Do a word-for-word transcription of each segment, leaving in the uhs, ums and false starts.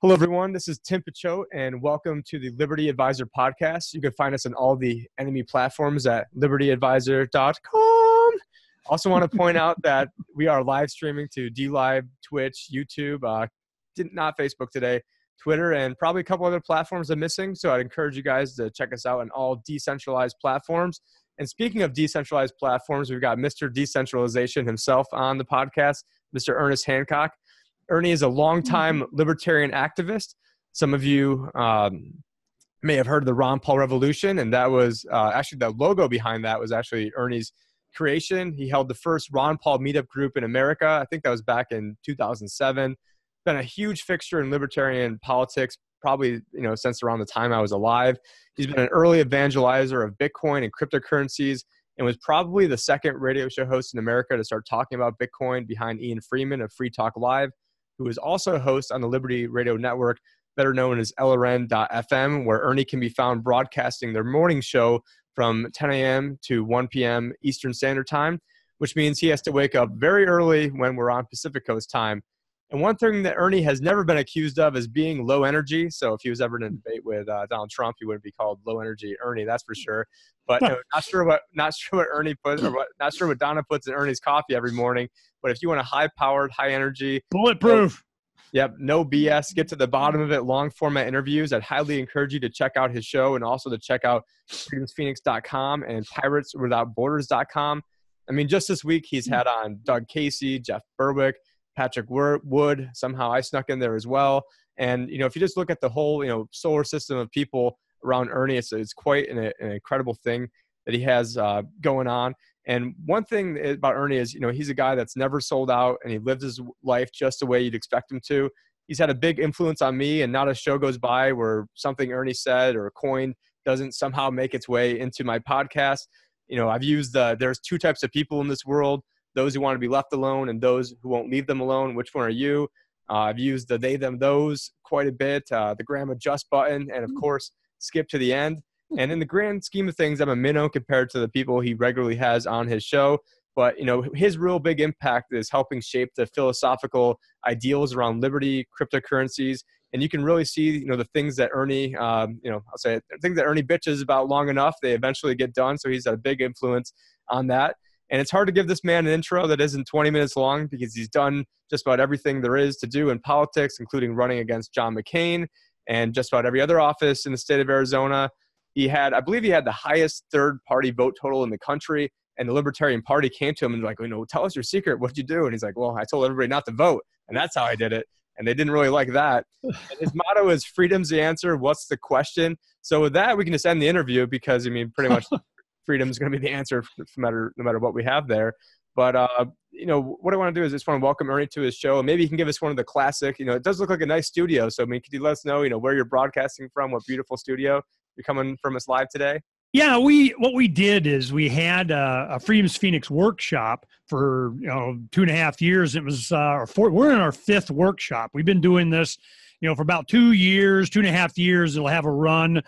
Hello, everyone. This is Tim Picciott, and welcome to the Liberty Advisor podcast. You can find us on all the enemy platforms at liberty advisor dot com. Also want to point out that we are live streaming to DLive, Twitch, YouTube, uh, not Facebook today, Twitter, and probably a couple other platforms I'm missing. So I'd encourage you guys to check us out on all decentralized platforms. And speaking of decentralized platforms, we've got Mister Decentralization himself on the podcast, Mister Ernest Hancock. Ernie is a longtime libertarian activist. Some of you um, may have heard of the Ron Paul Revolution, and that was uh, actually the logo behind that was actually Ernie's creation. He held the first Ron Paul meetup group in America. I think that was back in two thousand seven. Been a huge fixture in libertarian politics, probably you know since around the time I was alive. He's been an early evangelizer of Bitcoin and cryptocurrencies, and was probably the second radio show host in America to start talking about Bitcoin behind Ian Freeman of Free Talk Live, who is also a host on the Liberty Radio Network, better known as L R N dot F M, where Ernie can be found broadcasting their morning show from ten a.m. to one p.m. Eastern Standard Time, which means he has to wake up very early when we're on Pacific Coast time. And one thing that Ernie has never been accused of is being low energy. So if he was ever in a debate with uh, Donald Trump, he wouldn't be called low energy Ernie, that's for sure. But you know, not sure what not sure what Ernie puts or what, not sure what Donna puts in Ernie's coffee every morning. But if you want a high powered, high energy, bulletproof. No, yep, no B S. Get to the bottom of it. Long format interviews. I'd highly encourage you to check out his show and also to check out freedoms phoenix dot com and pirates without borders dot com. I mean, just this week he's had on Doug Casey, Jeff Berwick, Patrick Wood. Somehow I snuck in there as well. And, you know, if you just look at the whole, you know, solar system of people around Ernie, it's, it's quite an, an incredible thing that he has uh, going on. And one thing about Ernie is, you know, he's a guy that's never sold out, and he lives his life just the way you'd expect him to. He's had a big influence on me, and not a show goes by where something Ernie said or a coin doesn't somehow make its way into my podcast. You know, I've used the, there's two types of people in this world, those who want to be left alone and those who won't leave them alone. Which one are you? Uh, I've used the they, them, those quite a bit, uh, the grandma just button, and of course, skip to the end. And in the grand scheme of things, I'm a minnow compared to the people he regularly has on his show. But, you know, his real big impact is helping shape the philosophical ideals around liberty, cryptocurrencies. And you can really see, you know, the things that Ernie, um, you know, I'll say it, things that Ernie bitches about long enough, they eventually get done. So he's had a big influence on that. And it's hard to give this man an intro that isn't twenty minutes long, because he's done just about everything there is to do in politics, including running against John McCain and just about every other office in the state of Arizona. He had, I believe he had the highest third-party vote total in the country, and the Libertarian Party came to him and like, you know, tell us your secret. What'd you do? And he's like, well, I told everybody not to vote, and that's how I did it. And they didn't really like that. And his motto is freedom's the answer. What's the question? So with that, we can just end the interview, because, I mean, pretty much freedom is going to be the answer no matter, no matter what we have there. But, uh, you know, what I want to do is just want to welcome Ernie to his show. And maybe he can give us one of the classic, you know, it does look like a nice studio. So, I mean, could you let us know, you know, where you're broadcasting from, what beautiful studio you're coming from us live today? Yeah, we what we did is we had a, a Freedoms Phoenix workshop for, you know, two and a half years. It was uh, our four, we're in our fifth workshop. We've been doing this, you know, for about two years, two and a half years. It'll have a run.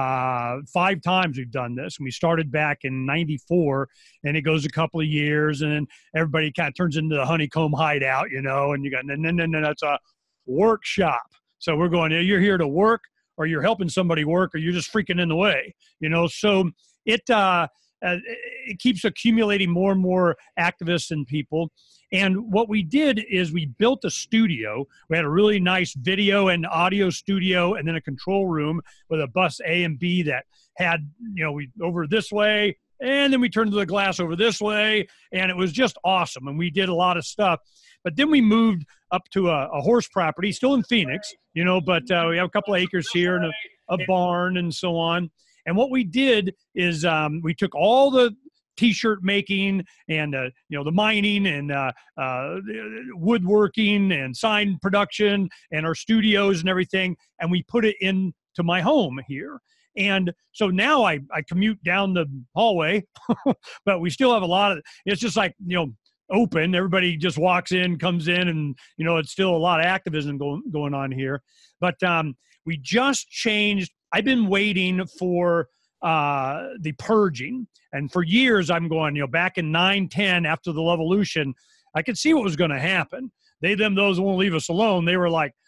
Uh, five times we've done this, and we started back in ninety-four, and it goes a couple of years, and then everybody kind of turns into the honeycomb hideout, you know, and you got, and then, then, then that's a workshop. So we're going, you're here to work, or you're helping somebody work, or you're just freaking in the way, you know? So it, uh, uh, it keeps accumulating more and more activists and people. And what we did is we built a studio. We had a really nice video and audio studio, and then a control room with a bus A and B that had, you know, we over this way, and then we turned the glass over this way, and it was just awesome. And we did a lot of stuff. But then we moved up to a, a horse property, still in Phoenix, you know, but uh, we have a couple of acres here and a, a barn and so on. And what we did is um, we took all the T-shirt making and, uh, you know, the mining and uh, uh, woodworking and sign production and our studios and everything, and we put it into my home here. And so now I, I commute down the hallway, but we still have a lot of, it's just like, you know, open. Everybody just walks in, comes in, and, you know, it's still a lot of activism going, going on here. But um, we just changed. I've been waiting for uh, the purging. And for years, I'm going, you know, back in nine ten, after the Levolution, I could see what was going to happen. They, them, those won't leave us alone. They were like,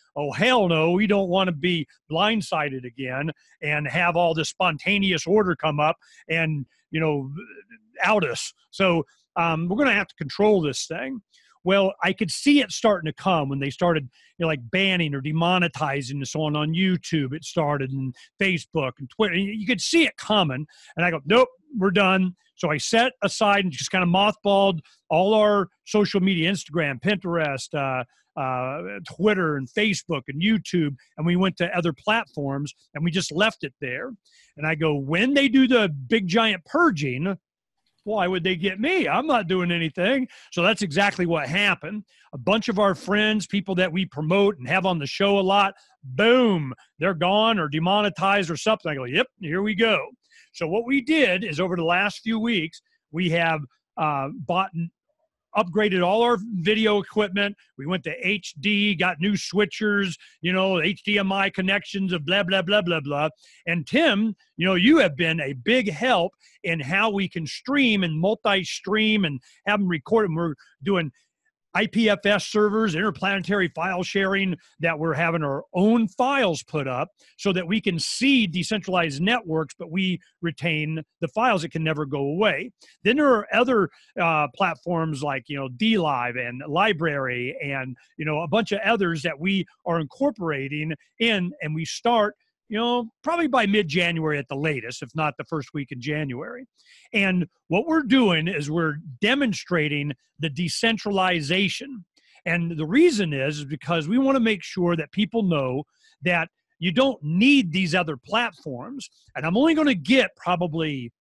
oh, hell no, we don't want to be blindsided again and have all this spontaneous order come up and, you know, out us. So um, we're going to have to control this thing. Well, I could see it starting to come when they started, you know, like banning or demonetizing and so on on YouTube. It started, and Facebook and Twitter. You could see it coming. And I go, nope, we're done. So I set aside and just kind of mothballed all our social media, Instagram, Pinterest, uh, uh, Twitter and Facebook and YouTube. And we went to other platforms and we just left it there. And I go, when they do the big giant purging, why would they get me? I'm not doing anything. So that's exactly what happened. A bunch of our friends, people that we promote and have on the show a lot, boom, they're gone or demonetized or something. I go, yep, here we go. So what we did is over the last few weeks, we have uh, bought upgraded all our video equipment. We went to H D, got new switchers, you know, H D M I connections of blah, blah, blah, blah, blah. And Tim, you know, you have been a big help in how we can stream and multi-stream and have them record. And we're doing I P F S servers, interplanetary file sharing, that we're having our own files put up so that we can see decentralized networks, but we retain the files. It can never go away. Then there are other uh, platforms like, you know, DLive and Library and, you know, a bunch of others that we are incorporating in, and we start, you know, probably by mid-January at the latest, if not the first week in January. And what we're doing is we're demonstrating the decentralization. And the reason is, is because we want to make sure that people know that you don't need these other platforms. And I'm only going to get probably,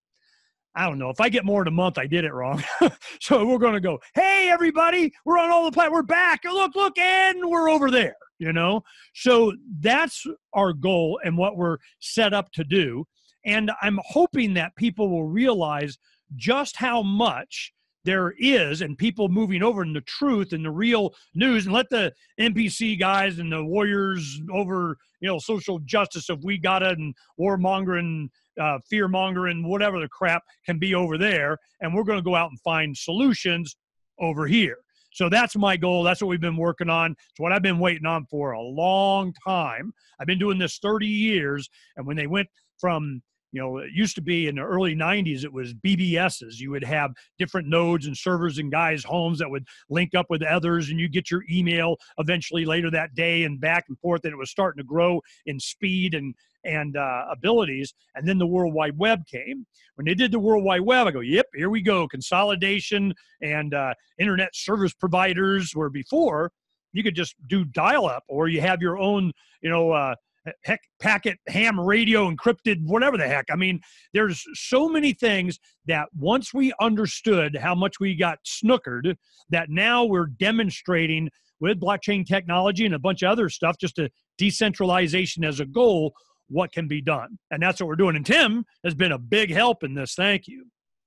I don't know, if I get more in a month, I did it wrong. So we're going to go, hey, everybody, we're on all the platforms. We're back. Look, look, and we're over there. You know, so that's our goal and what we're set up to do. And I'm hoping that people will realize just how much there is, and people moving over in the truth and the real news, and let the N P C guys and the warriors over, you know, social justice of we got it and warmongering, uh, fear mongering, whatever the crap can be over there. And we're going to go out and find solutions over here. So that's my goal. That's what we've been working on. It's what I've been waiting on for a long time. I've been doing this thirty years. And when they went from, you know, it used to be in the early nineties, it was B B Ss. You would have different nodes and servers in guys' homes that would link up with others, and you get your email eventually later that day and back and forth. And it was starting to grow in speed and and uh, abilities. And then the World Wide Web came. When they did the World Wide Web, I go, yep, here we go. Consolidation and uh, internet service providers, where before you could just do dial-up, or you have your own, you know, uh, heck, packet, ham radio, encrypted, whatever the heck. I mean, there's so many things that once we understood how much we got snookered, that now we're demonstrating with blockchain technology and a bunch of other stuff, just a decentralization as a goal, what can be done. And that's what we're doing. And Tim has been a big help in this. Thank you.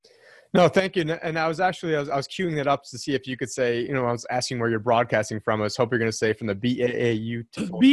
No, thank you. And I was actually, I was, I was queuing that up to see if you could say, you know, I was asking where you're broadcasting from. I was hoping you're going to say from the B A A U.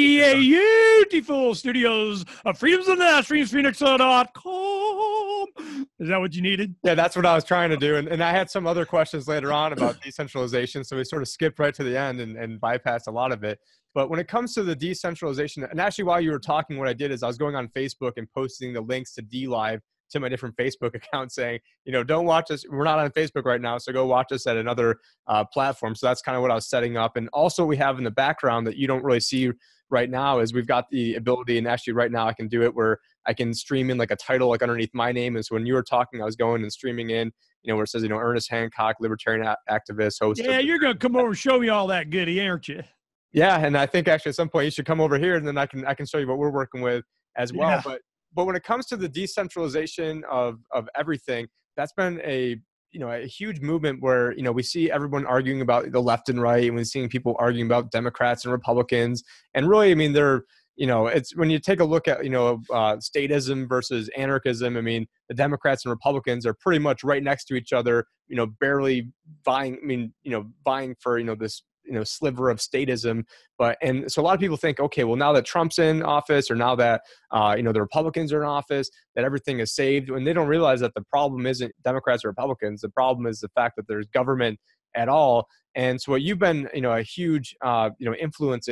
Beautiful studios of Freedoms of the Freedoms Phoenix dot com. Is that what you needed? Yeah, that's what I was trying to do. And, and I had some other questions later on about decentralization. So we sort of skipped right to the end and, and bypassed a lot of it. But when it comes to the decentralization, and actually while you were talking, what I did is I was going on Facebook and posting the links to DLive to my different Facebook accounts saying, you know, don't watch us. We're not on Facebook right now, so go watch us at another uh, platform. So that's kind of what I was setting up. And also we have in the background that you don't really see right now is we've got the ability, and actually right now I can do it where I can stream in like a title like underneath my name. And so when you were talking, I was going and streaming in, you know, where it says, you know, Ernest Hancock, libertarian a- activist, host. Yeah, you're going to come over and show me all that goodie, aren't you? Yeah, and I think actually at some point you should come over here, and then I can I can show you what we're working with as well. Yeah. But but when it comes to the decentralization of of everything, that's been a you know a huge movement where you know we see everyone arguing about the left and right, and we're seeing people arguing about Democrats and Republicans, and really, I mean, they're you know it's when you take a look at you know uh, statism versus anarchism. I mean, the Democrats and Republicans are pretty much right next to each other, you know, barely vying. I mean, you know, vying for you know this. you know, sliver of statism. But, and so a lot of people think, okay, well, now that Trump's in office, or now that, uh, you know, the Republicans are in office, that everything is saved. When they don't realize that the problem isn't Democrats or Republicans. The problem is the fact that there's government at all. And so what you've been, you know, a huge, uh, you know, influence in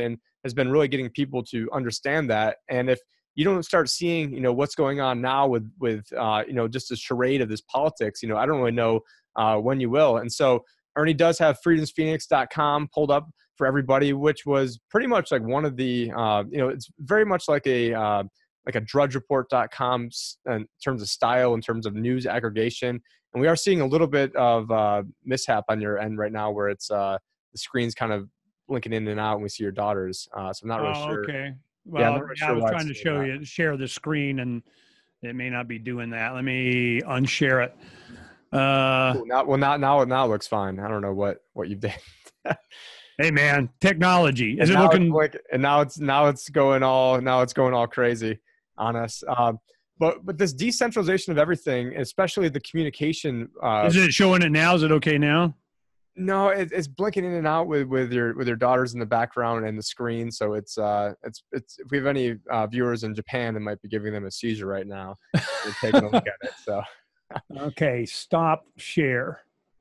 has been really getting people to understand that. And if you don't start seeing, you know, what's going on now with, with uh, you know, just a charade of this politics, you know, I don't really know uh, when you will. And so Ernie does have freedoms phoenix dot com pulled up for everybody, which was pretty much like one of the, uh, you know, it's very much like a, uh, like a drudge report dot com in terms of style, in terms of news aggregation. And we are seeing a little bit of uh, mishap on your end right now where it's uh, the screen's kind of blinking in and out and we see your daughters. Uh, so I'm not really oh, sure. Okay. Well, yeah, really yeah, sure I was trying to show that. you, share the screen, and it may not be doing that. Let me unshare it. Uh, Ooh, now, well, now, now, now it looks fine. I don't know what, what you've done. Hey man, technology. Is and it looking? It's like, and now it's, now it's going all, now it's going all crazy on us. Um, but, but this decentralization of everything, especially the communication. Uh, Is it showing it now? Is it okay now? No, it, it's blinking in and out with, with your with your daughters in the background and the screen. So it's uh it's it's if we have any uh, viewers in Japan, it might be giving them a seizure right now. We're taking a look at it. So okay, stop share.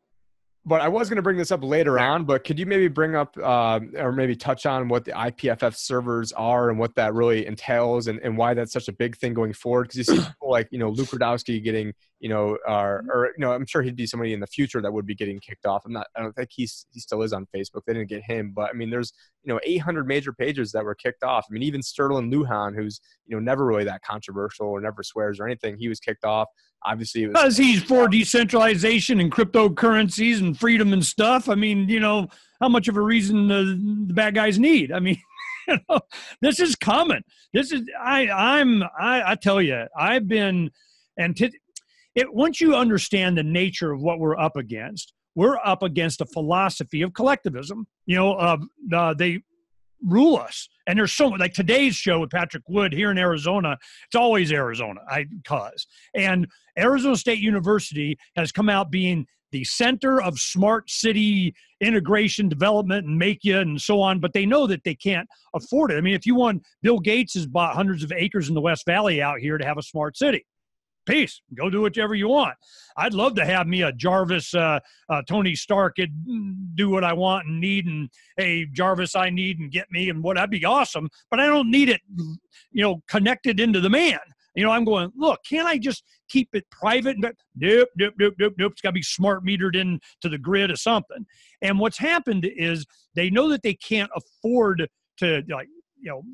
But I was going to bring this up later on, but could you maybe bring up uh, or maybe touch on what the I P F F servers are and what that really entails and, and why that's such a big thing going forward? Because you see people like, you know, Luke Rudowski getting, you know, uh, or, you know, I'm sure he'd be somebody in the future that would be getting kicked off. I'm not, I don't think he's, he still is on Facebook. They didn't get him, but I mean, there's, you know, eight hundred major pages that were kicked off. I mean, even Sterling Lujan, who's, you know, never really that controversial or never swears or anything, he was kicked off. Obviously, it was because he's for decentralization and cryptocurrencies and freedom and stuff. I mean, you know, how much of a reason the, the bad guys need? I mean, you know, this is coming. This is I. I'm. I, I tell you, I've been, and t- it. Once you understand the nature of what we're up against, we're up against a philosophy of collectivism. You know, uh, uh, they rule us. And there's so much, like today's show with Patrick Wood here in Arizona, it's always Arizona, I cause. And Arizona State University has come out being the center of smart city integration, development, and make you and so on, but they know that they can't afford it. I mean, if you want, Bill Gates has bought hundreds of acres in the West Valley out here to have a smart city. Peace. Go do whatever you want. I'd love to have me a Jarvis, uh, uh, Tony Stark, could do what I want and need, and hey, Jarvis, I need and get me and what. That'd be awesome. But I don't need it, you know, connected into the man. You know, I'm going, look, can't I just keep it private? Nope, nope, nope, nope, nope. It's got to be smart metered into the grid or something. And what's happened is they know that they can't afford to, like, you know,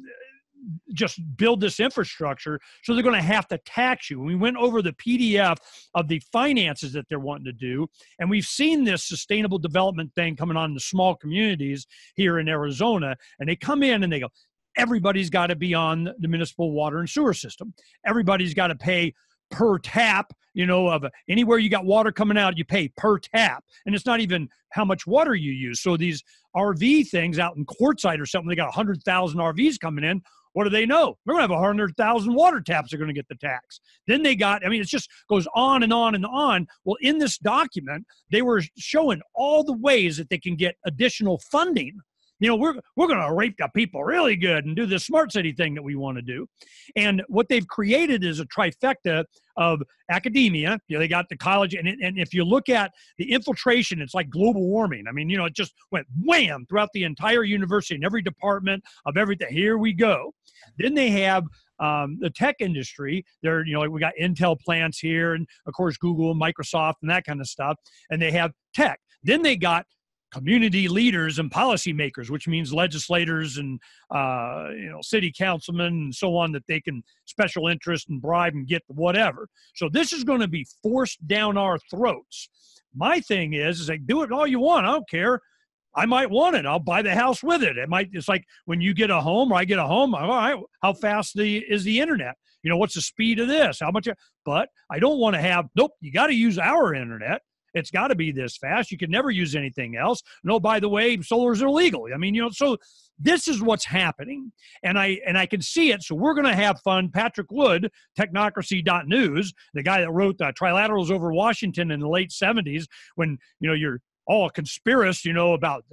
just build this infrastructure, so they're going to have to tax you. We went over the P D F of the finances that they're wanting to do, and we've seen this sustainable development thing coming on in the small communities here in Arizona, and they come in and they go, everybody's got to be on the municipal water and sewer system. Everybody's got to pay per tap, you know, of a, anywhere you got water coming out, you pay per tap. And it's not even how much water you use. So these R V things out in Quartzsite or something, they got one hundred thousand R Vs coming in. What do they know? They're going to have one hundred thousand water taps are going to get the tax. Then they got, I mean, it just goes on and on and on. Well, in this document, they were showing all the ways that they can get additional funding. You know, we're we're going to rape the people really good and do this smart city thing that we want to do. And what they've created is a trifecta of academia. You know, they got the college, and, and if you look at the infiltration, it's like global warming. I mean, you know, it just went wham throughout the entire university and every department of everything. Here we go. Then they have um, the tech industry. They're, you know, like we got Intel plants here, and of course Google and Microsoft and that kind of stuff. And they have tech. Then they got community leaders and policymakers, which means legislators and uh, you know, city councilmen and so on, that they can special interest and bribe and get whatever. So this is going to be forced down our throats. My thing is, is like, do it all you want. I don't care. I might want it. I'll buy the house with it. It might. It's like when you get a home or I get a home. All right, how fast the is the internet? You know, what's the speed of this? How much? But I don't want to have. Nope. You got to use our internet. It's got to be this fast. You can never use anything else. No, by the way, solar's illegal. I mean, you know, so this is what's happening. And I and I can see it. So we're going to have fun. Patrick Wood, technocracy dot news, the guy that wrote uh, Trilaterals over Washington in the late seventies, when, you know, you're all a conspiracist, you know, about,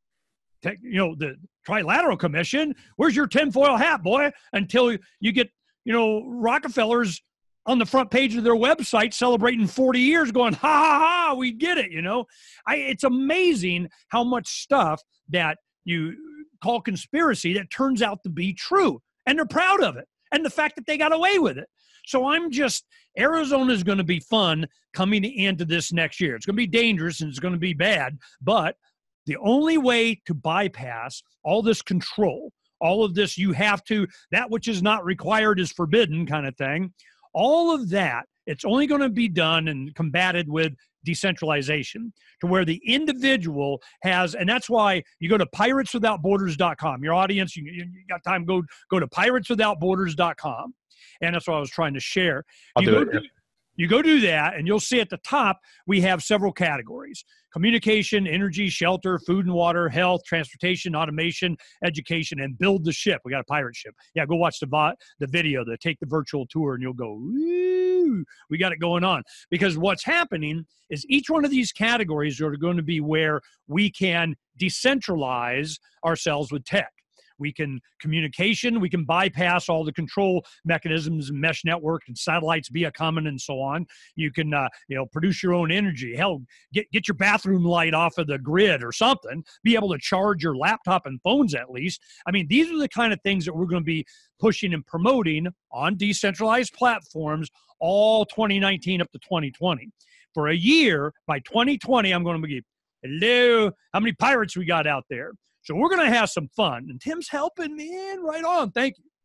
tech, you know, the Trilateral Commission. Where's your tinfoil hat, boy? Until you get, you know, Rockefellers on the front page of their website celebrating forty years going, ha, ha, ha, we get it, you know. I, it's amazing how much stuff that you call conspiracy that turns out to be true. And they're proud of it. And the fact that they got away with it. So I'm just, Arizona is going to be fun coming into this next year. It's going to be dangerous and it's going to be bad. But the only way to bypass all this control, all of this, you have to, that which is not required is forbidden kind of thing. All of that, it's only going to be done and combated with decentralization, to where the individual has, and that's why you go to pirates without borders dot com. Your audience, you, you got time, go go to pirates without borders dot com. And that's what I was trying to share. I'll you do go it. do, you go do that, and you'll see at the top, we have several categories: communication, energy, shelter, food and water, health, transportation, automation, education, and build the ship. We got a pirate ship. Yeah, go watch the vo- the video, the take the virtual tour, and you'll go, ooh, we got it going on. Because what's happening is each one of these categories are going to be where we can decentralize ourselves with tech. We can communication, we can bypass all the control mechanisms and mesh network and satellites via common and so on. You can, uh, you know, produce your own energy. Hell, get, get your bathroom light off of the grid or something. Be able to charge your laptop and phones at least. I mean, these are the kind of things that we're going to be pushing and promoting on decentralized platforms all twenty nineteen up to twenty twenty. For a year, by twenty twenty, I'm going to be, hello, how many pirates we got out there? So we're going to have some fun. And Tim's helping me in. Right on. Thank you.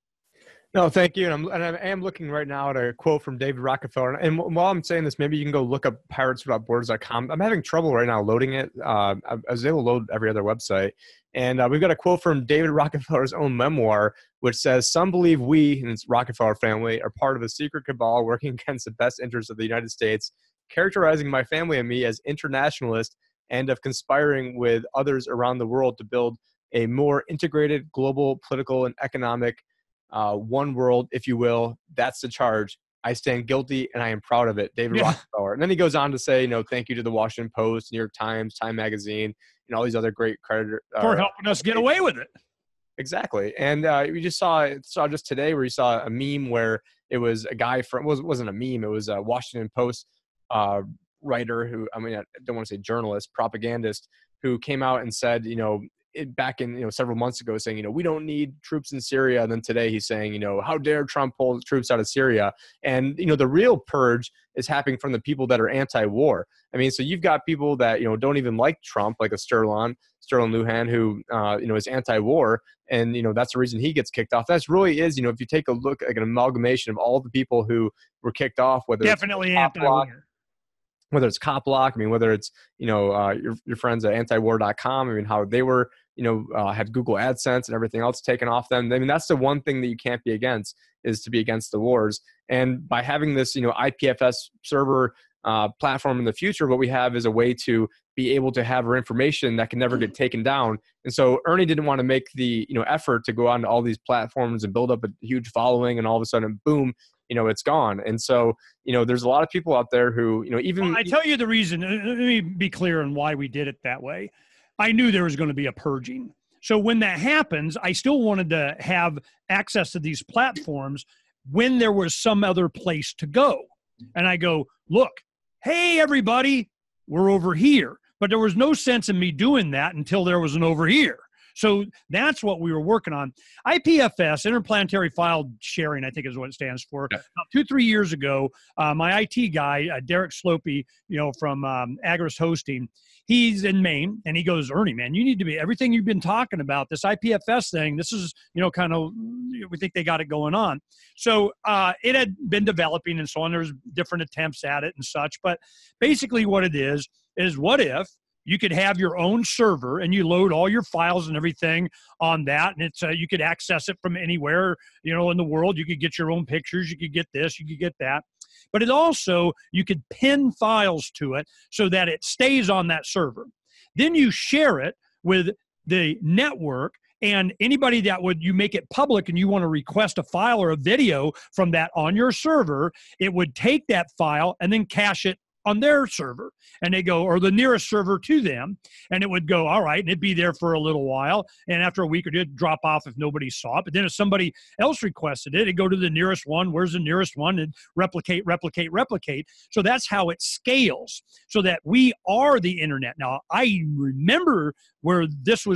No, thank you. And, I'm, and I am looking right now at a quote from David Rockefeller. And while I'm saying this, maybe you can go look up pirates without borders dot com. I'm having trouble right now loading it. Uh, I was able to load every other website. And uh, we've got a quote from David Rockefeller's own memoir, which says, "Some believe we, and it's Rockefeller family, are part of a secret cabal working against the best interests of the United States, characterizing my family and me as internationalist, and of conspiring with others around the world to build a more integrated global political and economic uh, one world, if you will. That's the charge. I stand guilty and I am proud of it." David yeah. Rockefeller. And then he goes on to say, you know, thank you to the Washington Post, New York Times, Time Magazine, and all these other great creditor uh, for helping us get away with it. Exactly. And uh, we just saw, saw just today where you saw a meme where it was a guy from, well, it wasn't a meme. It was a Washington Post uh, writer who, I mean, I don't want to say journalist, propagandist, who came out and said, you know, it, back in, you know, several months ago saying, you know, we don't need troops in Syria. And then today he's saying, you know, how dare Trump pull troops out of Syria? And, you know, the real purge is happening from the people that are anti-war. I mean, so you've got people that, you know, don't even like Trump, like a Sterling, Sterling Lujan, who, uh, you know, is anti-war. And, you know, that's the reason he gets kicked off. That's really is, you know, if you take a look, like an amalgamation of all the people who were kicked off, whether definitely it's anti-war. Whether it's Coplock, I mean, whether it's, you know, uh, your, your friends at anti war dot com, I mean, how they were, you know, uh, had Google AdSense and everything else taken off them. I mean, that's the one thing that you can't be against, is to be against the wars. And by having this, you know, I P F S server uh, platform in the future, what we have is a way to be able to have our information that can never get taken down. And so Ernie didn't want to make the, you know, effort to go on to all these platforms and build up a huge following, and all of a sudden, boom, you know, it's gone. And so, you know, there's a lot of people out there who, you know, even. Well, I tell you the reason, let me be clear on why we did it that way. I knew there was going to be a purging. So when that happens, I still wanted to have access to these platforms when there was some other place to go. And I go, look, hey, everybody, we're over here. But there was no sense in me doing that until there was an over here. So that's what we were working on. I P F S, Interplanetary File Sharing, I think is what it stands for. Yeah. About two, three years ago, uh, my I T guy, uh, Derek Slopey, you know, from um, Agris Hosting, he's in Maine, and he goes, Ernie, man, you need to be, everything you've been talking about, this I P F S thing, this is, you know, kind of, we think they got it going on. So uh, it had been developing and so on. There was different attempts at it and such. But basically what it is, is what if you could have your own server and you load all your files and everything on that, and it's uh, you could access it from anywhere, you know, in the world. You could get your own pictures, you could get this, you could get that. But it also, you could pin files to it so that it stays on that server. Then you share it with the network, and anybody that would, you make it public and you want to request a file or a video from that on your server, it would take that file and then cache it on their server, and they go, or the nearest server to them, and it would go, all right, and it'd be there for a little while, and after a week or two, it'd drop off if nobody saw it. But then if somebody else requested it, it'd go to the nearest one. Where's the nearest one? And replicate, replicate, replicate. So that's how it scales, so that we are the internet. Now, I remember where this was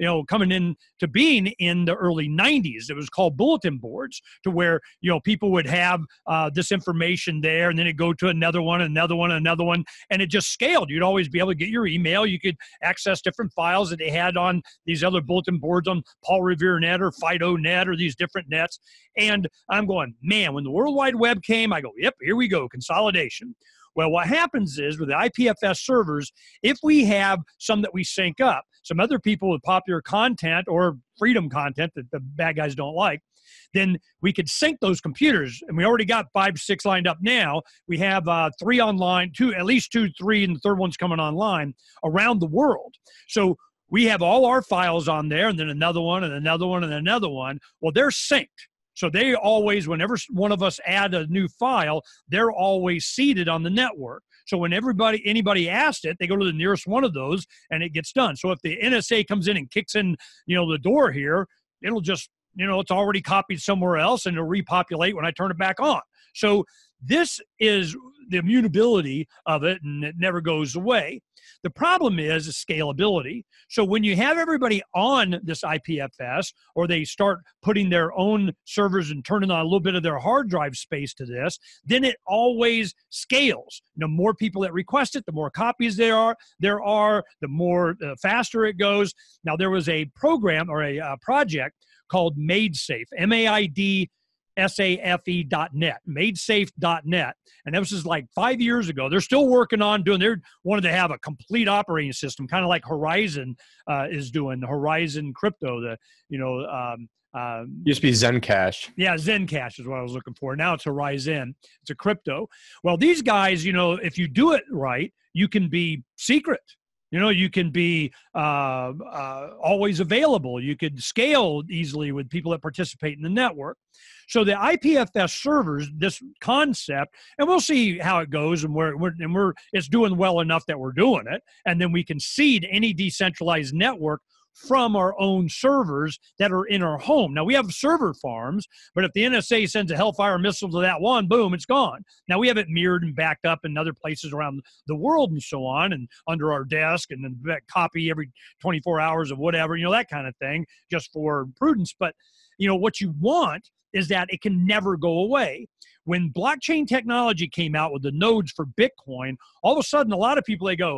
you know, coming in to being in the early nineties. It was called bulletin boards, to where, you know, people would have uh, this information there, and then it'd go to another one, another one, another one, and it just scaled. You'd always be able to get your email. You could access different files that they had on these other bulletin boards on Paul Revere Net or Fido Net or these different nets. And I'm going, man, when the World Wide Web came, I go, yep, here we go, consolidation. Well, what happens is with the I P F S servers, if we have some that we sync up, some other people with popular content or freedom content that the bad guys don't like, then we could sync those computers. And we already got five, six lined up now. We have uh, three online, two, at least two, three, and the third one's coming online around the world. So we have all our files on there, and then another one, and another one, and another one. Well, they're synced. So they always, whenever one of us add a new file, they're always seeded on the network. So when everybody, anybody asks it, they go to the nearest one of those and it gets done. So if the N S A comes in and kicks in, you know, the door here, it'll just, you know, it's already copied somewhere else and it'll repopulate when I turn it back on. So this is the immutability of it, and it never goes away. The problem is scalability. So when you have everybody on this I P F S, or they start putting their own servers and turning on a little bit of their hard drive space to this, then it always scales. The more people that request it, the more copies there are, there are, the more uh, faster it goes. Now, there was a program or a uh, project called MaidSafe, M A I D S A F E dot net, MaidSafe dot net. And that was just like five years ago. They're still working on doing, they wanted to have a complete operating system, kind of like Horizon uh, is doing, the Horizon Crypto, the, you know, um, um, used to be Zencash. Yeah, Zencash is what I was looking for. Now it's Horizon. It's a crypto. Well, these guys, you know, if you do it right, you can be secret. You know, you can be uh, uh, always available. You could scale easily with people that participate in the network. So the I P F S servers, this concept, and we'll see how it goes, and we're, we're and we're it's doing well enough that we're doing it, and then we can seed any decentralized network from our own servers that are in our home. Now, we have server farms, but if the N S A sends a Hellfire missile to that one, boom, it's gone. Now, we have it mirrored and backed up in other places around the world and so on, and under our desk, and then copy every twenty-four hours of whatever, you know, that kind of thing, just for prudence. But, you know, what you want is that it can never go away. When blockchain technology came out with the nodes for Bitcoin, all of a sudden, a lot of people, they go,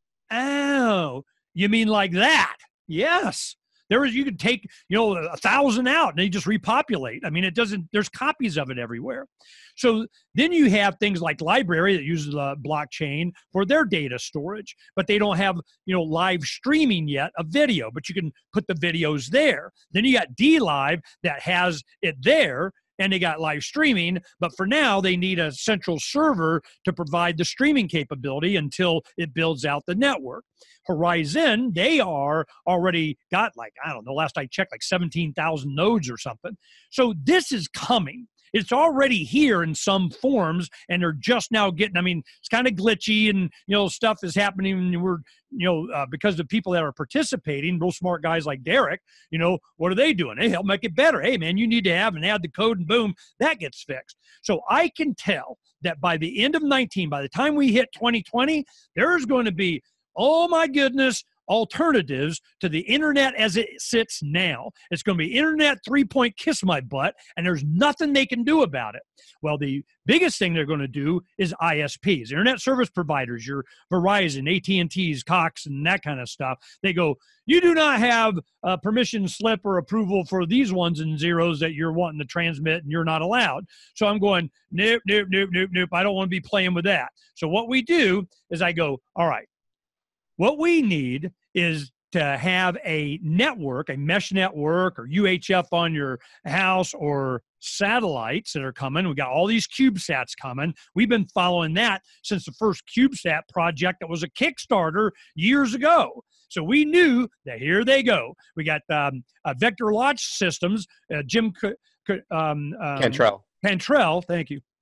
oh, you mean like that? Yes. There is, you could take, you know, a thousand out and they just repopulate. I mean, it doesn't, there's copies of it everywhere. So then you have things like Library that uses the blockchain for their data storage, but they don't have, you know, live streaming yet of video, but you can put the videos there. Then you got DLive that has it there, and they got live streaming, but for now they need a central server to provide the streaming capability until it builds out the network. Horizon, they are already got like, I don't know, last I checked, like seventeen thousand nodes or something. So this is coming. It's already here in some forms, and they're just now getting, I mean, it's kind of glitchy, and, you know, stuff is happening, and we're, you know, uh, because the people that are participating, real smart guys like Derek, you know, what are they doing? They help make it better. Hey, man, you need to have and add the code, and boom, that gets fixed. So I can tell that by the end of nineteen, by the time we hit twenty twenty, there's going to be, oh my goodness, alternatives to the internet as it sits now. It's going to be internet three-point kiss my butt, and there's nothing they can do about it. Well, the biggest thing they're going to do is I S Ps, internet service providers, your Verizon, A T and T's, Cox, and that kind of stuff. They go, you do not have a permission slip or approval for these ones and zeros that you're wanting to transmit, and you're not allowed. So I'm going, nope, nope, nope, nope, nope. I don't want to be playing with that. So what we do is I go, all right, what we need is to have a network, a mesh network, or U H F on your house, or satellites that are coming. We got all these CubeSats coming. We've been following that since the first CubeSat project that was a Kickstarter years ago. So we knew that here they go. We got um, uh, Vector Launch Systems, uh, Jim C- C- um, um, Cantrell. Cantrell, thank you.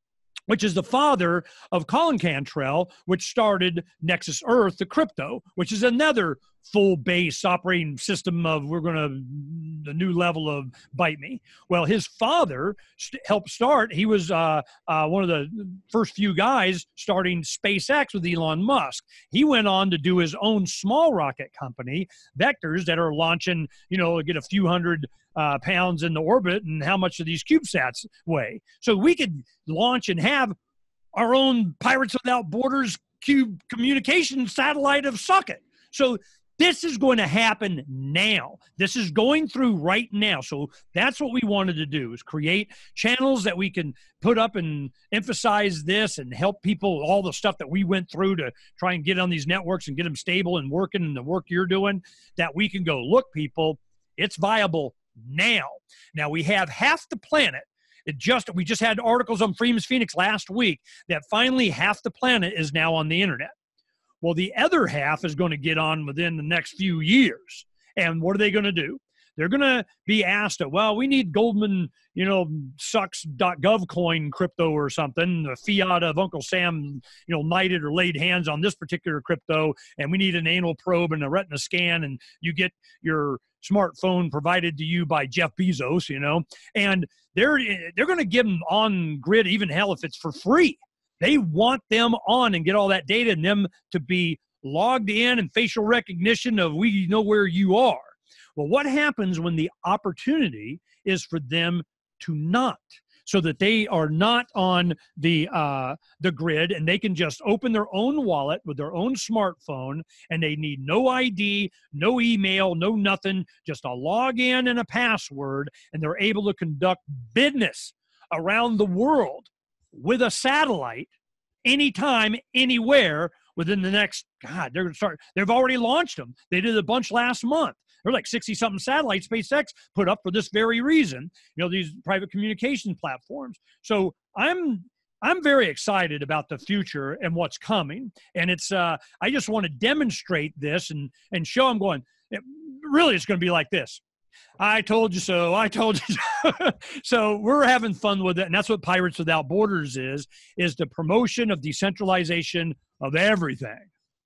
which is the father of Colin Cantrell, which started Nexus Earth, the crypto, which is another full base operating system of we're going to the new level of bite me. Well, his father st- helped start. He was uh, uh, one of the first few guys starting SpaceX with Elon Musk. He went on to do his own small rocket company, Vectors, that are launching, you know, get a few hundred uh, pounds in the orbit, and how much do these CubeSats weigh? So we could launch and have our own Pirates Without Borders cube communication satellite of Socket. So this is going to happen now. This is going through right now. So that's what we wanted to do, is create channels that we can put up and emphasize this and help people, all the stuff that we went through to try and get on these networks and get them stable and working, and the work you're doing, that we can go, look, people, it's viable now. Now we have half the planet. It just, we just had articles on Freedom's Phoenix last week that finally half the planet is now on the internet. Well, the other half is going to get on within the next few years. And what are they going to do? They're going to be asked, well, we need Goldman, you know, sucks dot gov coin crypto or something, the fiat of Uncle Sam, you know, knighted or laid hands on this particular crypto, and we need an anal probe and a retina scan, and you get your smartphone provided to you by Jeff Bezos, you know, and they're they're going to give them on grid, even hell if it's for free. They want them on and get all that data and them to be logged in and facial recognition of we know where you are. Well, what happens when the opportunity is for them to not, so that they are not on the uh, the grid, and they can just open their own wallet with their own smartphone, and they need no I D, no email, no nothing, just a login and a password, and they're able to conduct business around the world with a satellite anytime, anywhere within the next, God, they're going to start, they've already launched them. They did a bunch last month. They're like sixty-something satellites SpaceX put up for this very reason, you know, these private communication platforms. So I'm I'm very excited about the future and what's coming. And it's, uh, I just want to demonstrate this and, and show them going, it, really, it's going to be like this. I told you so. I told you so. So we're having fun with it. And that's what Pirates Without Borders is, is the promotion of decentralization of everything.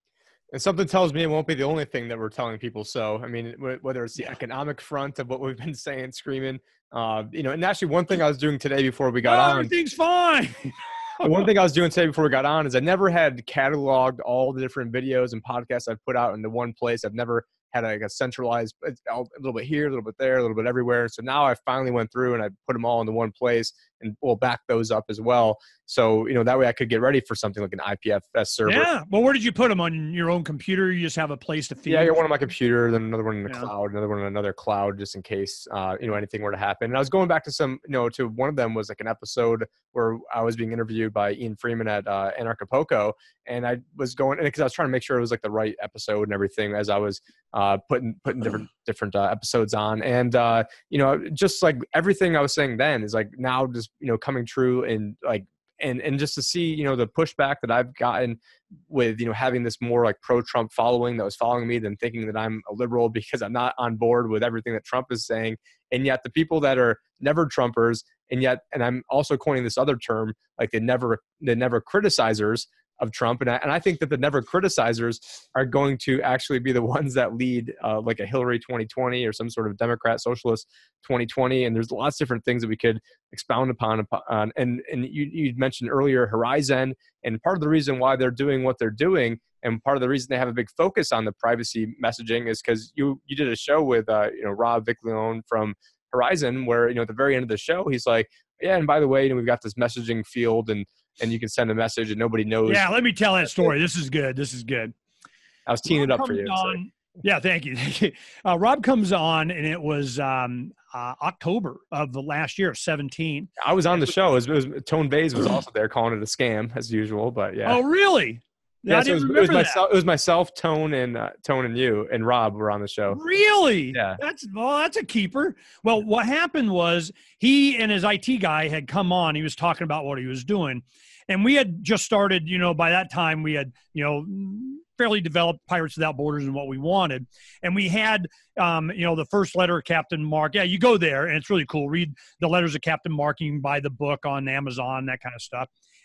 And something tells me it won't be the only thing that we're telling people. So, I mean, whether it's the yeah. economic front of what we've been saying, screaming, uh, you know, and actually one thing I was doing today before we got no, on. Everything's fine. The one thing I was doing today before we got on is I never had cataloged all the different videos and podcasts I've put out into one place. I've never had like a centralized, a little bit here, a little bit there, a little bit everywhere. So now I finally went through and I put them all into one place, and we'll back those up as well. So, you know, that way I could get ready for something like an I P F S server. Yeah. Well, where did you put them? On your own computer? You just have a place to feed? Yeah, I got one on my computer, then another one in the yeah. cloud, another one in another cloud, just in case, uh, you know, anything were to happen. And I was going back to some, you know, to one of them was like an episode where I was being interviewed by Ian Freeman at uh, Anarchapulco. And I was going, because I was trying to make sure it was like the right episode and everything as I was uh, putting putting different different uh, episodes on. And, uh, you know, just like everything I was saying then is like now just, you know, coming true, and like, and and just to see, you know, the pushback that I've gotten with, you know, having this more like pro-Trump following that was following me than thinking that I'm a liberal because I'm not on board with everything that Trump is saying. And yet the people that are never Trumpers, and yet, and I'm also coining this other term, like the never, the never criticizers of Trump. And I, and I think that the never criticizers are going to actually be the ones that lead uh, like a Hillary twenty twenty or some sort of Democrat socialist twenty twenty. And there's lots of different things that we could expound upon. upon and and you, you mentioned earlier Horizon, and part of the reason why they're doing what they're doing, and part of the reason they have a big focus on the privacy messaging, is because you you did a show with uh, you know Rob Viglione from Horizon, where, you know, at the very end of the show, he's like, yeah, and by the way, you know, we've got this messaging field, and and you can send a message and nobody knows. Yeah, let me tell that story. This is good. This is good. I was teeing it up for you. On, yeah, thank you. Thank you. Uh, Rob comes on, and it was um, uh, October of the last year, seventeen. I was on the show. It was, it was Tone Bays was also there calling it a scam as usual, but yeah. Oh, really? Yeah, I so didn't it, was, remember it, was that. myself, it was myself, Tone, and uh, Tone and you, and Rob were on the show. Really? Yeah. That's well, that's a keeper. Well, what happened was he and his I T guy had come on. He was talking about what he was doing, and we had just started. You know, by that time we had, you know, fairly developed Pirates Without Borders and what we wanted, and we had, um, you know, the first letter of Captain Mark. Yeah, you go there, and it's really cool. Read the letters of Captain Mark. You can buy the book on Amazon, that kind of stuff.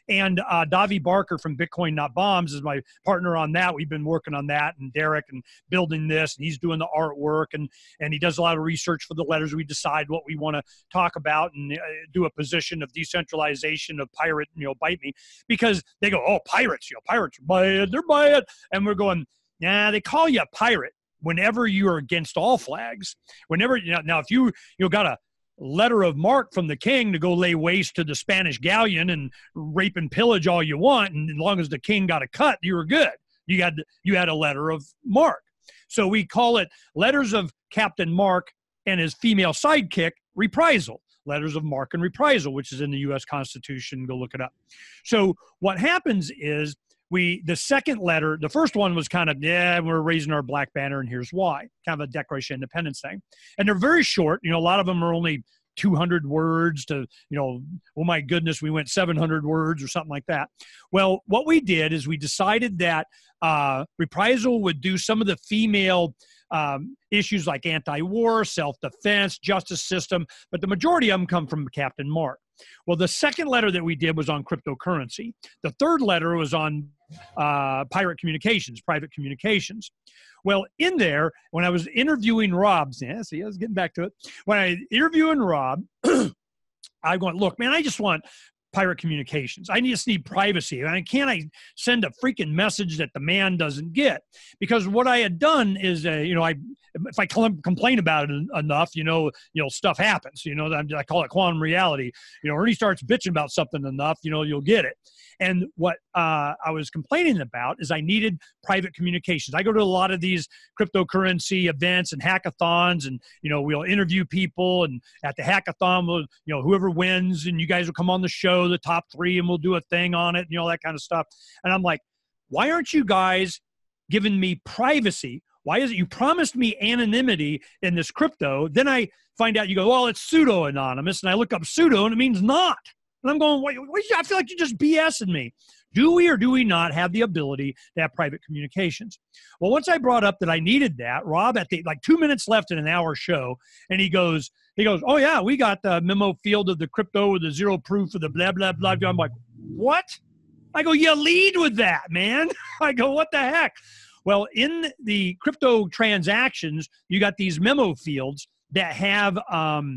And uh, Davi Barker from Bitcoin Not Bombs is my partner on that. We've been working on that, and Derek, and building this, and he's doing the artwork, and and he does a lot of research for the letters. We decide what we want to talk about, and uh, do a position of decentralization of pirate, you know, bite me, because they go, oh, pirates, you know, pirates are bad, they're bad, and we're going, nah, they call you a pirate whenever you are against all flags. Whenever, you know, now if you you know got a letter of marque from the king to go lay waste to the Spanish galleon and rape and pillage all you want, and as long as the king got a cut, you were good. You had you had a letter of marque. So we call it letters of Captain Mark and his female sidekick, reprisal. Letters of marque and reprisal, which is in the U S Constitution. Go look it up. So what happens is we, the second letter, the first one was kind of, yeah, we're raising our black banner, and here's why, kind of a Declaration of Independence thing. And they're very short. You know, a lot of them are only two hundred words to, you know, oh my goodness, we went seven hundred words or something like that. Well, what we did is we decided that uh, reprisal would do some of the female um, issues like anti-war, self-defense, justice system, but the majority of them come from Captain Mark. Well, the second letter that we did was on cryptocurrency. The third letter was on uh, pirate communications, private communications. Well, in there, when I was interviewing Rob, yeah, see, I was getting back to it. When I interviewing Rob, I went, look, man, I just want pirate communications. I just need privacy. I mean, can't I send a freaking message that the man doesn't get? Because what I had done is, uh, you know, I if I cl- complain about it enough, you know, you know, stuff happens. You know, I, I call it quantum reality. You know, Ernie starts bitching about something enough, you know, you'll get it. And what uh, I was complaining about is I needed private communications. I go to a lot of these cryptocurrency events and hackathons, and, you know, we'll interview people, and at the hackathon, we'll, you know, whoever wins, and you guys will come on the show, the top three, and we'll do a thing on it, you know, that kind of stuff. And I'm like, why aren't you guys giving me privacy? Why is it you promised me anonymity in this crypto? Then I find out you go, well, it's pseudo-anonymous, and I look up pseudo, and it means not. And I'm going, wait, wait, I feel like you're just BSing me. Do we or do we not have the ability to have private communications? Well, once I brought up that I needed that, Rob, at the like two minutes left in an hour show, and he goes, he goes, oh yeah, we got the memo field of the crypto with the zero proof of the blah, blah, blah. I'm like, what? I go, you lead with that, man. I go, what the heck? Well, in the crypto transactions, you got these memo fields that have, um,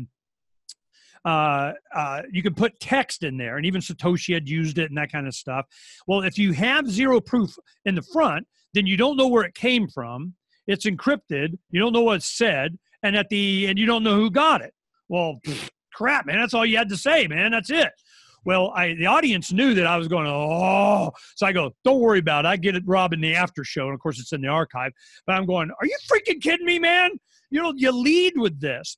uh, uh, you can put text in there, and even Satoshi had used it and that kind of stuff. Well, if you have zero proof in the front, then you don't know where it came from. It's encrypted. You don't know what it said, and at the and you don't know who got it. Well, pff, crap, man. That's all you had to say, man. That's it. Well, I, the audience knew that I was going, oh. So I go, don't worry about it. I get it, Rob, in the after show. And, of course, it's in the archive. But I'm going, are you freaking kidding me, man? You know, you lead with this.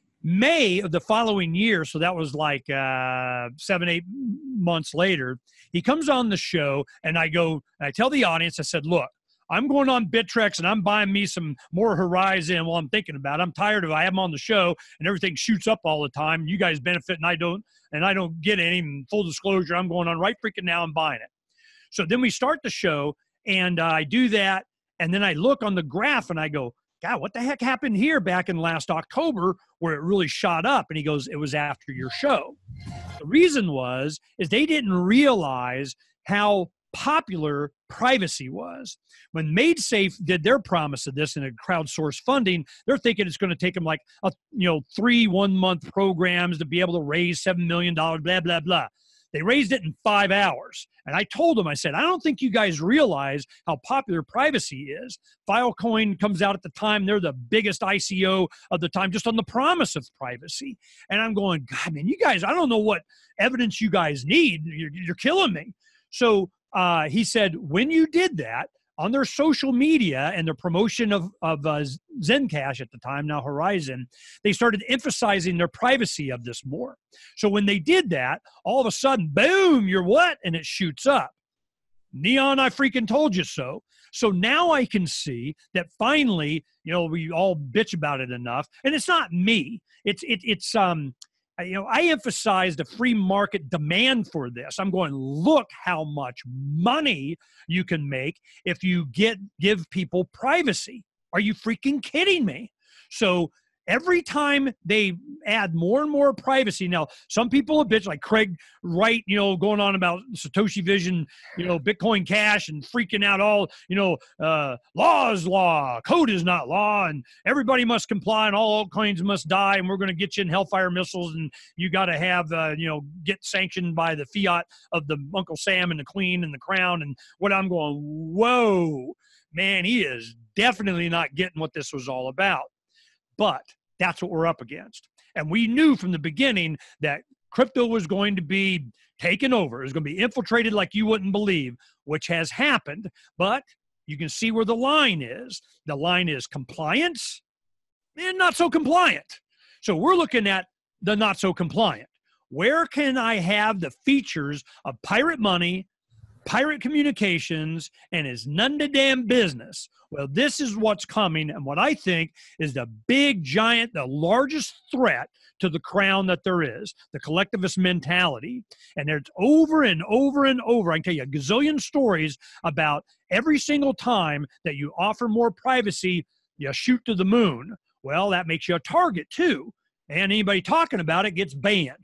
May of the following year, so that was like uh, seven, eight months later, he comes on the show, and I go, and I tell the audience, I said, look, I'm going on Bittrex, and I'm buying me some more Horizon while I'm thinking about it. I'm tired of it. I have them on the show, and everything shoots up all the time. You guys benefit, and I don't, and I don't get any. And full disclosure, I'm going on right freaking now and buying it. So then we start the show, and uh, I do that, and then I look on the graph, and I go, God, what the heck happened here back in last October where it really shot up? And he goes, it was after your show. The reason was, is they didn't realize how popular privacy was. When MadeSafe did their promise of this in a crowdsourced funding, they're thinking it's going to take them like, a, you know, three one-month programs to be able to raise seven million dollars, blah, blah, blah. They raised it in five hours. And I told them, I said, I don't think you guys realize how popular privacy is. Filecoin comes out at the time. They're the biggest I C O of the time, just on the promise of privacy. And I'm going, God, man, you guys, I don't know what evidence you guys need. You're, you're killing me. So uh, he said, when you did that, on their social media and their promotion of, of uh, Zencash at the time, now Horizon, they started emphasizing their privacy of this more. So when they did that, all of a sudden, boom, you're what? And it shoots up. Neon, I freaking told you so. So now I can see that finally, you know, we all bitch about it enough. And it's not me. It's, it, it's, um, you know, I emphasized a free market demand for this. I'm going, look how much money you can make if you get give people privacy. Are you freaking kidding me? So every time they add more and more privacy. Now, some people a bitch like Craig Wright, you know, going on about Satoshi Vision, you know, Bitcoin Cash and freaking out all, you know, uh, law is law, code is not law, and everybody must comply and all altcoins must die, and we're going to get you in Hellfire missiles, and you got to have, uh, you know, get sanctioned by the fiat of the Uncle Sam and the Queen and the Crown. And what I'm going, whoa, man, he is definitely not getting what this was all about. But that's what we're up against. And we knew from the beginning that crypto was going to be taken over. It was going to be infiltrated like you wouldn't believe, which has happened. But you can see where the line is. The line is compliance and not so compliant. So we're looking at the not so compliant. Where can I have the features of pirate money, pirate communications, and is none to damn business? Well, this is what's coming, and what I think is the big, giant, the largest threat to the crown that there is, the collectivist mentality. And there's over and over and over, I can tell you a gazillion stories about every single time that you offer more privacy, you shoot to the moon. Well, that makes you a target too. And anybody talking about it gets banned.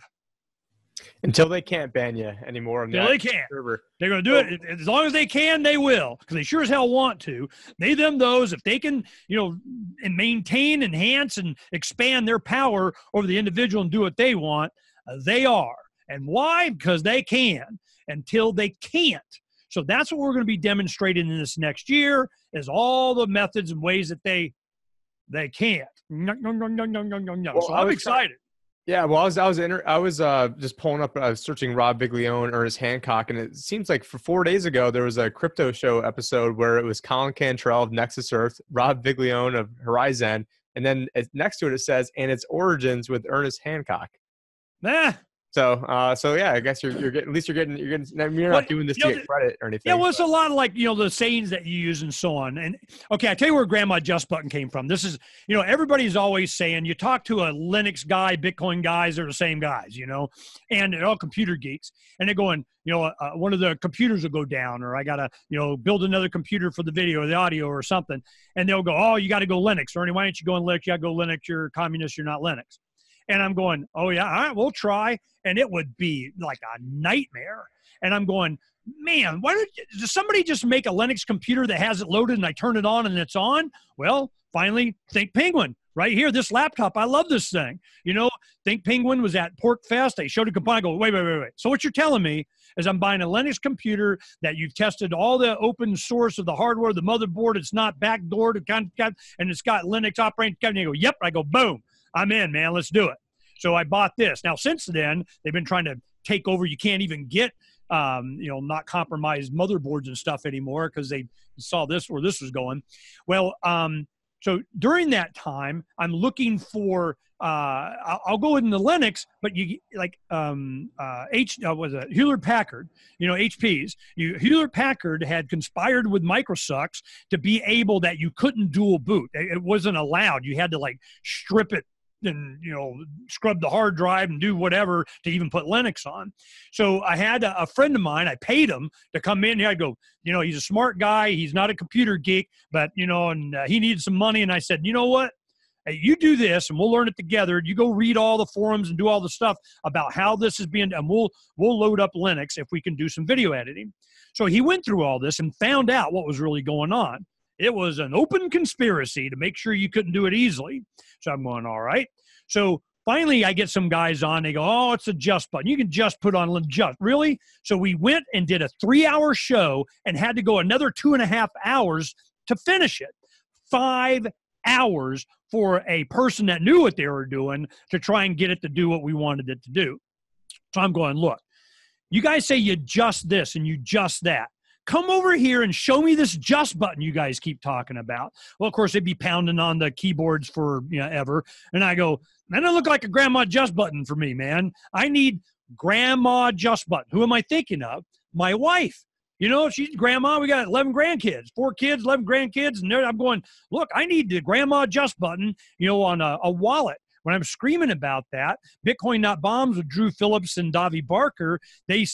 Until they can't ban you anymore. Until they can't. Server. They're going to do it. As long as they can, they will. Because they sure as hell want to. They, them, those, if they can, you know, and maintain, enhance, and expand their power over the individual and do what they want, uh, they are. And why? Because they can. Until they can't. So that's what we're going to be demonstrating in this next year, is all the methods and ways that they they can't. No, no, no, no, no, no, no, no. Well, so I'm excited. Yeah, well, I was I was inter- I was uh, just pulling up. I was searching Rob Viglione, Ernest Hancock, and it seems like for four days ago there was a crypto show episode where it was Colin Cantrell of Nexus Earth, Rob Viglione of Horizon, and then it, next to it it says and its origins with Ernest Hancock. Nah. So, uh, so yeah, I guess you're you're getting at least you're getting you're getting you're not well, doing this you to know, get credit or anything. Yeah, well, it's a lot of like, you know, the sayings that you use and so on. And okay, I tell you where Grandma Just Button came from. This is, you know, everybody's always saying, you talk to a Linux guy, Bitcoin guys, they're the same guys, you know, and they're all computer geeks. And they're going, you know, uh, one of the computers will go down, or I got to, you know, build another computer for the video or the audio or something. And they'll go, oh, you got to go Linux. Ernie, why don't you go in Linux? You got to go Linux. You're a communist. You're not Linux. And I'm going, oh, yeah, all right, we'll try. And it would be like a nightmare. And I'm going, man, why don't you, does somebody just make a Linux computer that has it loaded and I turn it on and it's on? Well, finally, Think Penguin. Right here, this laptop, I love this thing. You know, Think Penguin was at Pork Fest. They showed a component. I go, wait, wait, wait, wait. So what you're telling me is I'm buying a Linux computer that you've tested all the open source of the hardware, the motherboard, it's not backdoored, and it's got Linux operating. And you go, yep. I go, boom. I'm in, man. Let's do it. So I bought this. Now, since then, they've been trying to take over. You can't even get, um, you know, not compromised motherboards and stuff anymore because they saw this where this was going. Well, um, so during that time, I'm looking for, uh, I'll, I'll go in the Linux, but you like um, uh, H, uh, was it Hewlett Packard, you know, H Ps. You, Hewlett Packard had conspired with Microsoft to be able that you couldn't dual boot. It, it wasn't allowed. You had to like strip it and, you know, scrub the hard drive and do whatever to even put Linux on. So I had a, a friend of mine, I paid him to come in here. I'd go, you know, he's a smart guy. He's not a computer geek, but, you know, and uh, he needed some money. And I said, you know what? Hey, you do this and we'll learn it together. You go read all the forums and do all the stuff about how this is being done. We'll, we'll load up Linux if we can do some video editing. So he went through all this and found out what was really going on. It was an open conspiracy to make sure you couldn't do it easily. So I'm going, all right. So finally I get some guys on. They go, oh, it's a just button. You can just put on just. Really? So we went and did a three-hour show and had to go another two and a half hours to finish it. Five hours for a person that knew what they were doing to try and get it to do what we wanted it to do. So I'm going, look, you guys say you just this and you just that. Come over here and show me this just button you guys keep talking about. Well, of course, they'd be pounding on the keyboards for, you know, ever. And I go, that doesn't look like a grandma just button for me, man. I need grandma just button. Who am I thinking of? My wife. You know, she's grandma. We got eleven grandkids, four kids, eleven grandkids. And I'm going, look, I need the grandma just button, you know, on a, a wallet. When I'm screaming about that, Bitcoin Not Bombs with Drew Phillips and Davi Barker, they said,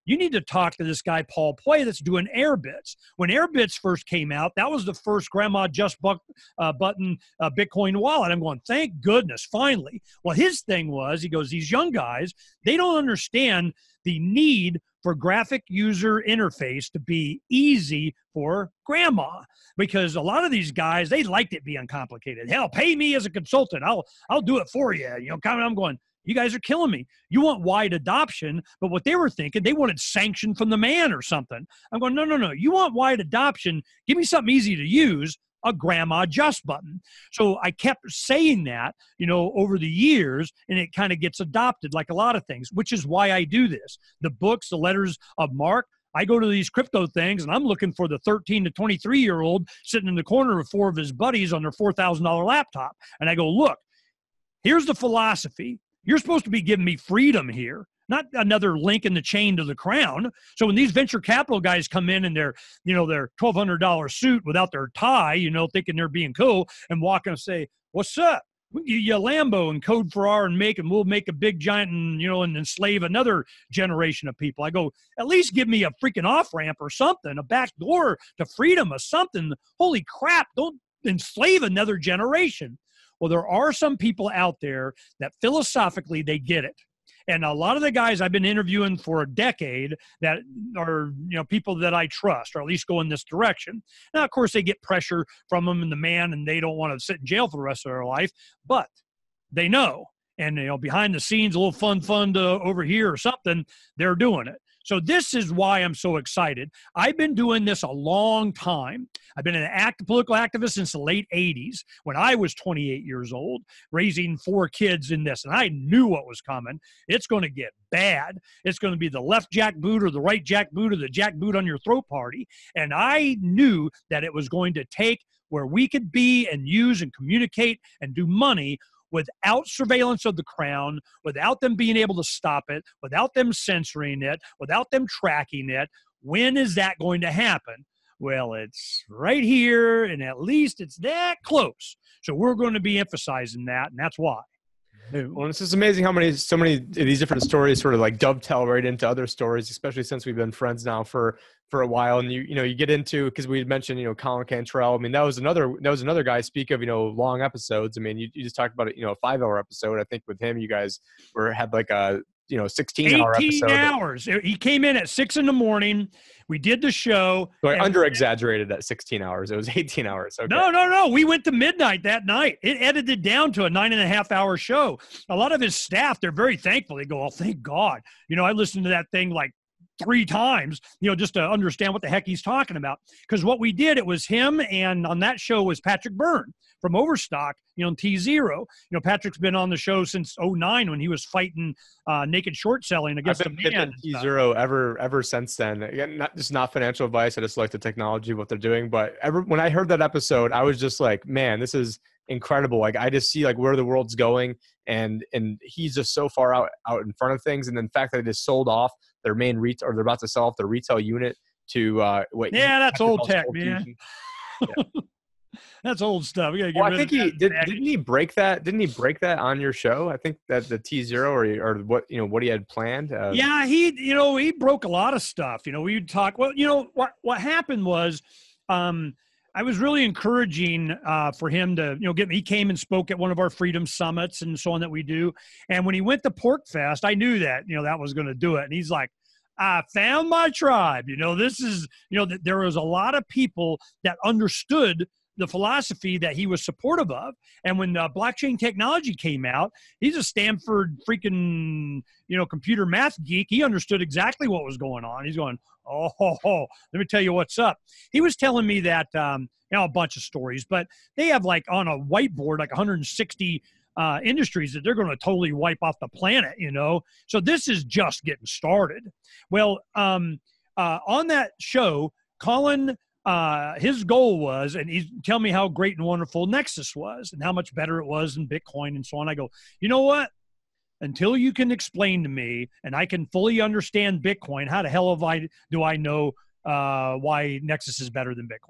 you need to talk to this guy, Paul Play, that's doing Airbits. When Airbits first came out, that was the first grandma just buck, uh, button uh, Bitcoin wallet. I'm going, thank goodness, finally. Well, his thing was, he goes, these young guys, they don't understand the need for graphic user interface to be easy for grandma, because a lot of these guys, they liked it being complicated. Hell, pay me as a consultant. I'll, I'll do it for you. You know, kind of, I'm going, you guys are killing me. You want wide adoption, but what they were thinking, they wanted sanction from the man or something. I'm going, no, no, no. You want wide adoption. Give me something easy to use, a grandma just button. So I kept saying that, you know, over the years, and it kind of gets adopted like a lot of things, which is why I do this. The books, the letters of marque, I go to these crypto things and I'm looking for the thirteen to twenty-three year old sitting in the corner with four of his buddies on their four thousand dollar laptop. And I go, look, here's the philosophy. You're supposed to be giving me freedom here, not another link in the chain to the crown. So when these venture capital guys come in in their, you know, their twelve hundred dollar suit without their tie, you know, thinking they're being cool, and walk and say, what's up? We'll give you a Lambo and code for our and make, and we'll make a big giant and, you know, and enslave another generation of people. I go, at least give me a freaking off-ramp or something, a back door to freedom or something. Holy crap, don't enslave another generation. Well, there are some people out there that philosophically they get it. And a lot of the guys I've been interviewing for a decade that are, you know, people that I trust, or at least go in this direction. Now, of course, they get pressure from them and the man, and they don't want to sit in jail for the rest of their life, but they know. And, you know, behind the scenes, a little fun fund uh, over here or something, they're doing it. So this is why I'm so excited. I've been doing this a long time. I've been an act, political activist since the late eighties, when I was twenty-eight years old, raising four kids in this. And I knew what was coming. It's going to get bad. It's going to be the left jackboot or the right jackboot or the jackboot on your throat party. And I knew that it was going to take where we could be and use and communicate and do money without surveillance of the crown, without them being able to stop it, without them censoring it, without them tracking it. When is that going to happen? Well, it's right here, and at least it's that close. So we're going to be emphasizing that, and that's why. Well, it's just amazing how many, so many of these different stories sort of like dovetail right into other stories, especially since we've been friends now for, for a while. And you, you know, you get into, cause we mentioned, you know, Colin Cantrell. I mean, that was another, that was another guy. Speak of, you know, long episodes. I mean, you, you just talked about it, you know, a five hour episode. I think with him, you guys were, had like a, you know, sixteen hour episode. eighteen hours. He came in at six in the morning. We did the show. So I under exaggerated at sixteen hours. It was eighteen hours. Okay. No, no, no. We went to midnight that night. It edited down to a nine and a half hour show. A lot of his staff, they're very thankful. They go, oh, thank God. You know, I listened to that thing like three times, you know, just to understand what the heck he's talking about. Because what we did, it was him, and on that show was Patrick Byrne from Overstock, you know, T Zero. You know, Patrick's been on the show since oh nine when he was fighting uh, naked short selling against I've been the man. T Zero ever ever since then. Again, not just not financial advice. I just like the technology, what they're doing. But ever when I heard that episode, I was just like, man, this is incredible. Like I just see like where the world's going, and and he's just so far out out in front of things. And then the fact that they just sold off their main retail, or they're about to sell off their retail unit to uh, what? Yeah, that's old tech, man. Yeah. That's old stuff. We gotta get well, rid I think of he that did. baggage. Didn't he break that? Didn't he break that on your show? I think that the T Zero or or what you know what he had planned. Uh, Yeah, he you know he broke a lot of stuff. You know, we'd talk. Well, you know what what happened was, um, I was really encouraging uh, for him to you know get. He came and spoke at one of our Freedom Summits and so on that we do. And when he went to Pork Fest, I knew that you know that was going to do it. And he's like, I found my tribe. You know, this is you know th- there was a lot of people that understood the philosophy that he was supportive of. And when uh, blockchain technology came out, he's a Stanford freaking, you know, computer math geek. He understood exactly what was going on. He's going, oh, ho, ho, let me tell you what's up. He was telling me that, um, you know, a bunch of stories, but they have like on a whiteboard, like one hundred sixty uh, industries that they're going to totally wipe off the planet, you know? So this is just getting started. Well, um, uh, on that show, Colin, Uh, his goal was, and he tell me how great and wonderful Nexus was and how much better it was than Bitcoin and so on. I go, you know what? Until you can explain to me and I can fully understand Bitcoin, how the hell have I, do I know uh, why Nexus is better than Bitcoin?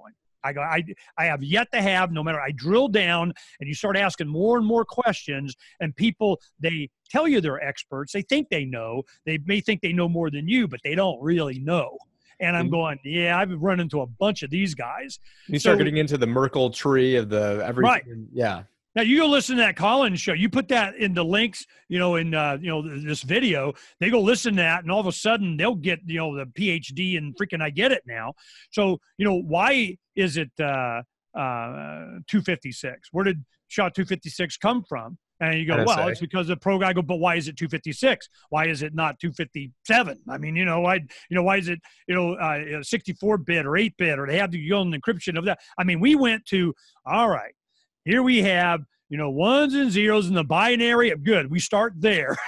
I go, I, I have yet to have, no matter, I drill down and you start asking more and more questions, and people, they tell you they're experts. They think they know. They may think they know more than you, but they don't really know. And I'm going, yeah, I've run into a bunch of these guys. You start so, getting into the Merkle tree of the everything. Right. Yeah. Now you go listen to that Collins show. You put that in the links, you know, in uh, you know this video. They go listen to that, and all of a sudden they'll get you know the P H D and freaking I get it now. So you know why is it uh, uh, two fifty-six? Where did shot two fifty-six come from? And you go, well, it's because the pro guy. I go, but why is it two fifty-six? Why is it not two fifty-seven? I mean, you know, why, you know, why is it, you know, uh, sixty-four bit or eight bit, or they have the own encryption of that? I mean, we went to, all right, here we have, you know, ones and zeros in the binary. Good. We start there.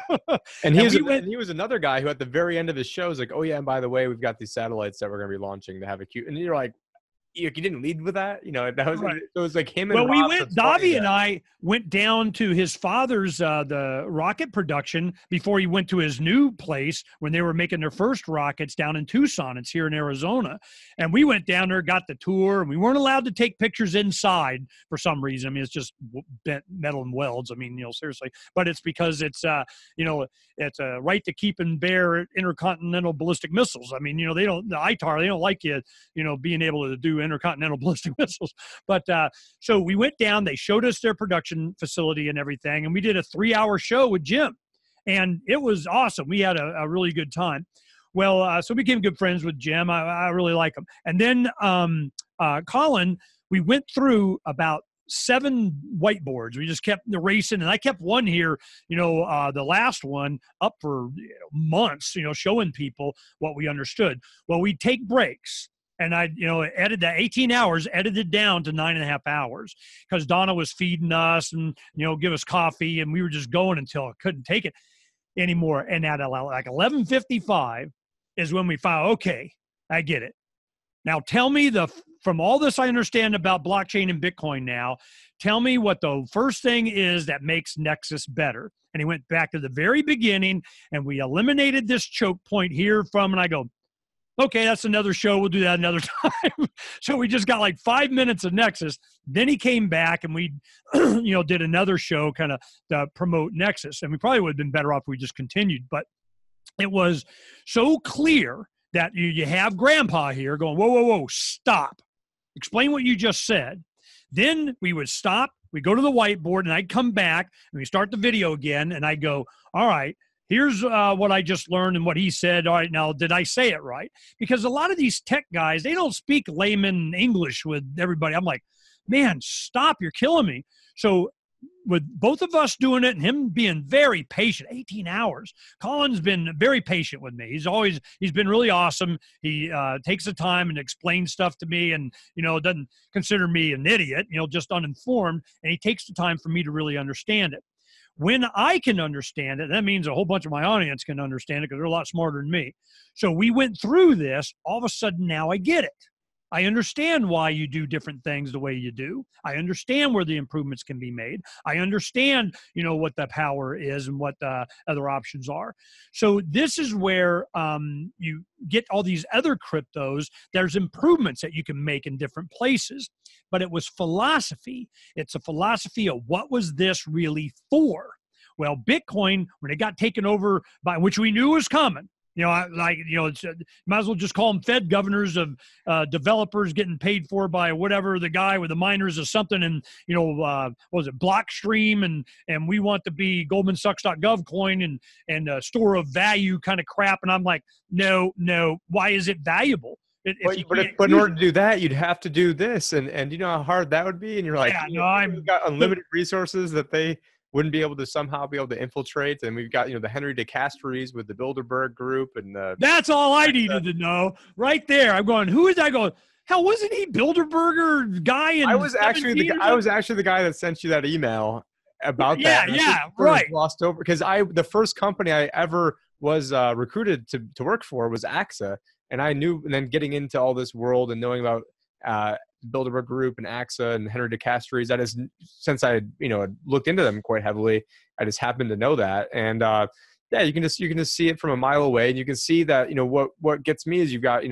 and he, and was we a, went, and he was another guy who at the very end of his show was like, oh yeah, and by the way, we've got these satellites that we're going to be launching to have a cute. And you're like, you didn't lead with that, you know. That was right. It was like him and well, we Rob went. Davi and I went down to his father's uh, the rocket production before he went to his new place when they were making their first rockets down in Tucson. It's here in Arizona, and we went down there, got the tour, and we weren't allowed to take pictures inside for some reason. I mean, it's just bent metal and welds. I mean, you know, seriously, but it's because it's uh, you know, it's a right to keep and bear intercontinental ballistic missiles. I mean, you know, they don't the I T A R they don't like you, you know, being able to do intercontinental ballistic missiles. But uh, so we went down, they showed us their production facility and everything, and we did a three hour show with Jim, and it was awesome. We had a, a really good time. Well, uh, so we became good friends with Jim. I, I really like him. And then um, uh, Colin, we went through about seven whiteboards. We just kept erasing, and I kept one here, you know, uh, the last one up for you know, months, you know, showing people what we understood. Well, we'd take breaks. And I, you know, edited that eighteen hours, edited down to nine and a half hours because Donna was feeding us and, you know, give us coffee, and we were just going until I couldn't take it anymore. And at like eleven fifty-five is when we found, okay, I get it. Now tell me the, from all this I understand about blockchain and Bitcoin now, tell me what the first thing is that makes Nexus better. And he went back to the very beginning, and we eliminated this choke point here from, and I go, okay, that's another show. We'll do that another time. So we just got like five minutes of Nexus. Then he came back, and we, you know, did another show kind of to promote Nexus. And we probably would have been better off if we just continued. But it was so clear that you, you have Grandpa here going, whoa, whoa, whoa, stop. Explain what you just said. Then we would stop. We go to the whiteboard, and I'd come back, and we start the video again, and I'd go, all right, here's uh, what I just learned and what he said. All right, now, did I say it right? Because a lot of these tech guys, they don't speak layman English with everybody. I'm like, man, stop. You're killing me. So with both of us doing it and him being very patient, eighteen hours, Colin's been very patient with me. He's always, he's been really awesome. He uh, takes the time and explains stuff to me and, you know, doesn't consider me an idiot, you know, just uninformed. And he takes the time for me to really understand it. When I can understand it, that means a whole bunch of my audience can understand it because they're a lot smarter than me. So we went through this. All of a sudden, now I get it. I understand why you do different things the way you do. I understand where the improvements can be made. I understand, you know, what the power is and what the other options are. So this is where um, you get all these other cryptos. There's improvements that you can make in different places. But it was philosophy. It's a philosophy of what was this really for? Well, Bitcoin, when it got taken over by, which we knew was coming, you know, like, you know, it's, uh, might as well just call them Fed governors of uh, developers getting paid for by whatever the guy with the miners or something. And, you know, uh, what was it, Blockstream, and and we want to be Goldman Sachs dot gov coin and, and a store of value kind of crap. And I'm like, no, no, why is it valuable? If but, but, if, but in order to do that, you'd have to do this. And, and you know how hard that would be? And you're like, yeah, you no, know, I'm, we've got unlimited resources that they wouldn't be able to somehow be able to infiltrate. And we've got, you know, the Henry DeCastries with the Bilderberg group. And uh, that's all I needed to know right there. I'm going, who is that going? Hell, wasn't he Bilderberger guy? In I was actually the I was actually the guy that sent you that email about yeah, that. Yeah, yeah, right. Lost over because I the first company I ever was uh, recruited to to work for was A X A, and I knew. And then getting into all this world and knowing about uh, Bilderberg Group and A X A and Henry DeCastries, that is, since I you know looked into them quite heavily, I just happened to know that. And uh, yeah, you can just you can just see it from a mile away, and you can see that you know what what gets me is you've got you know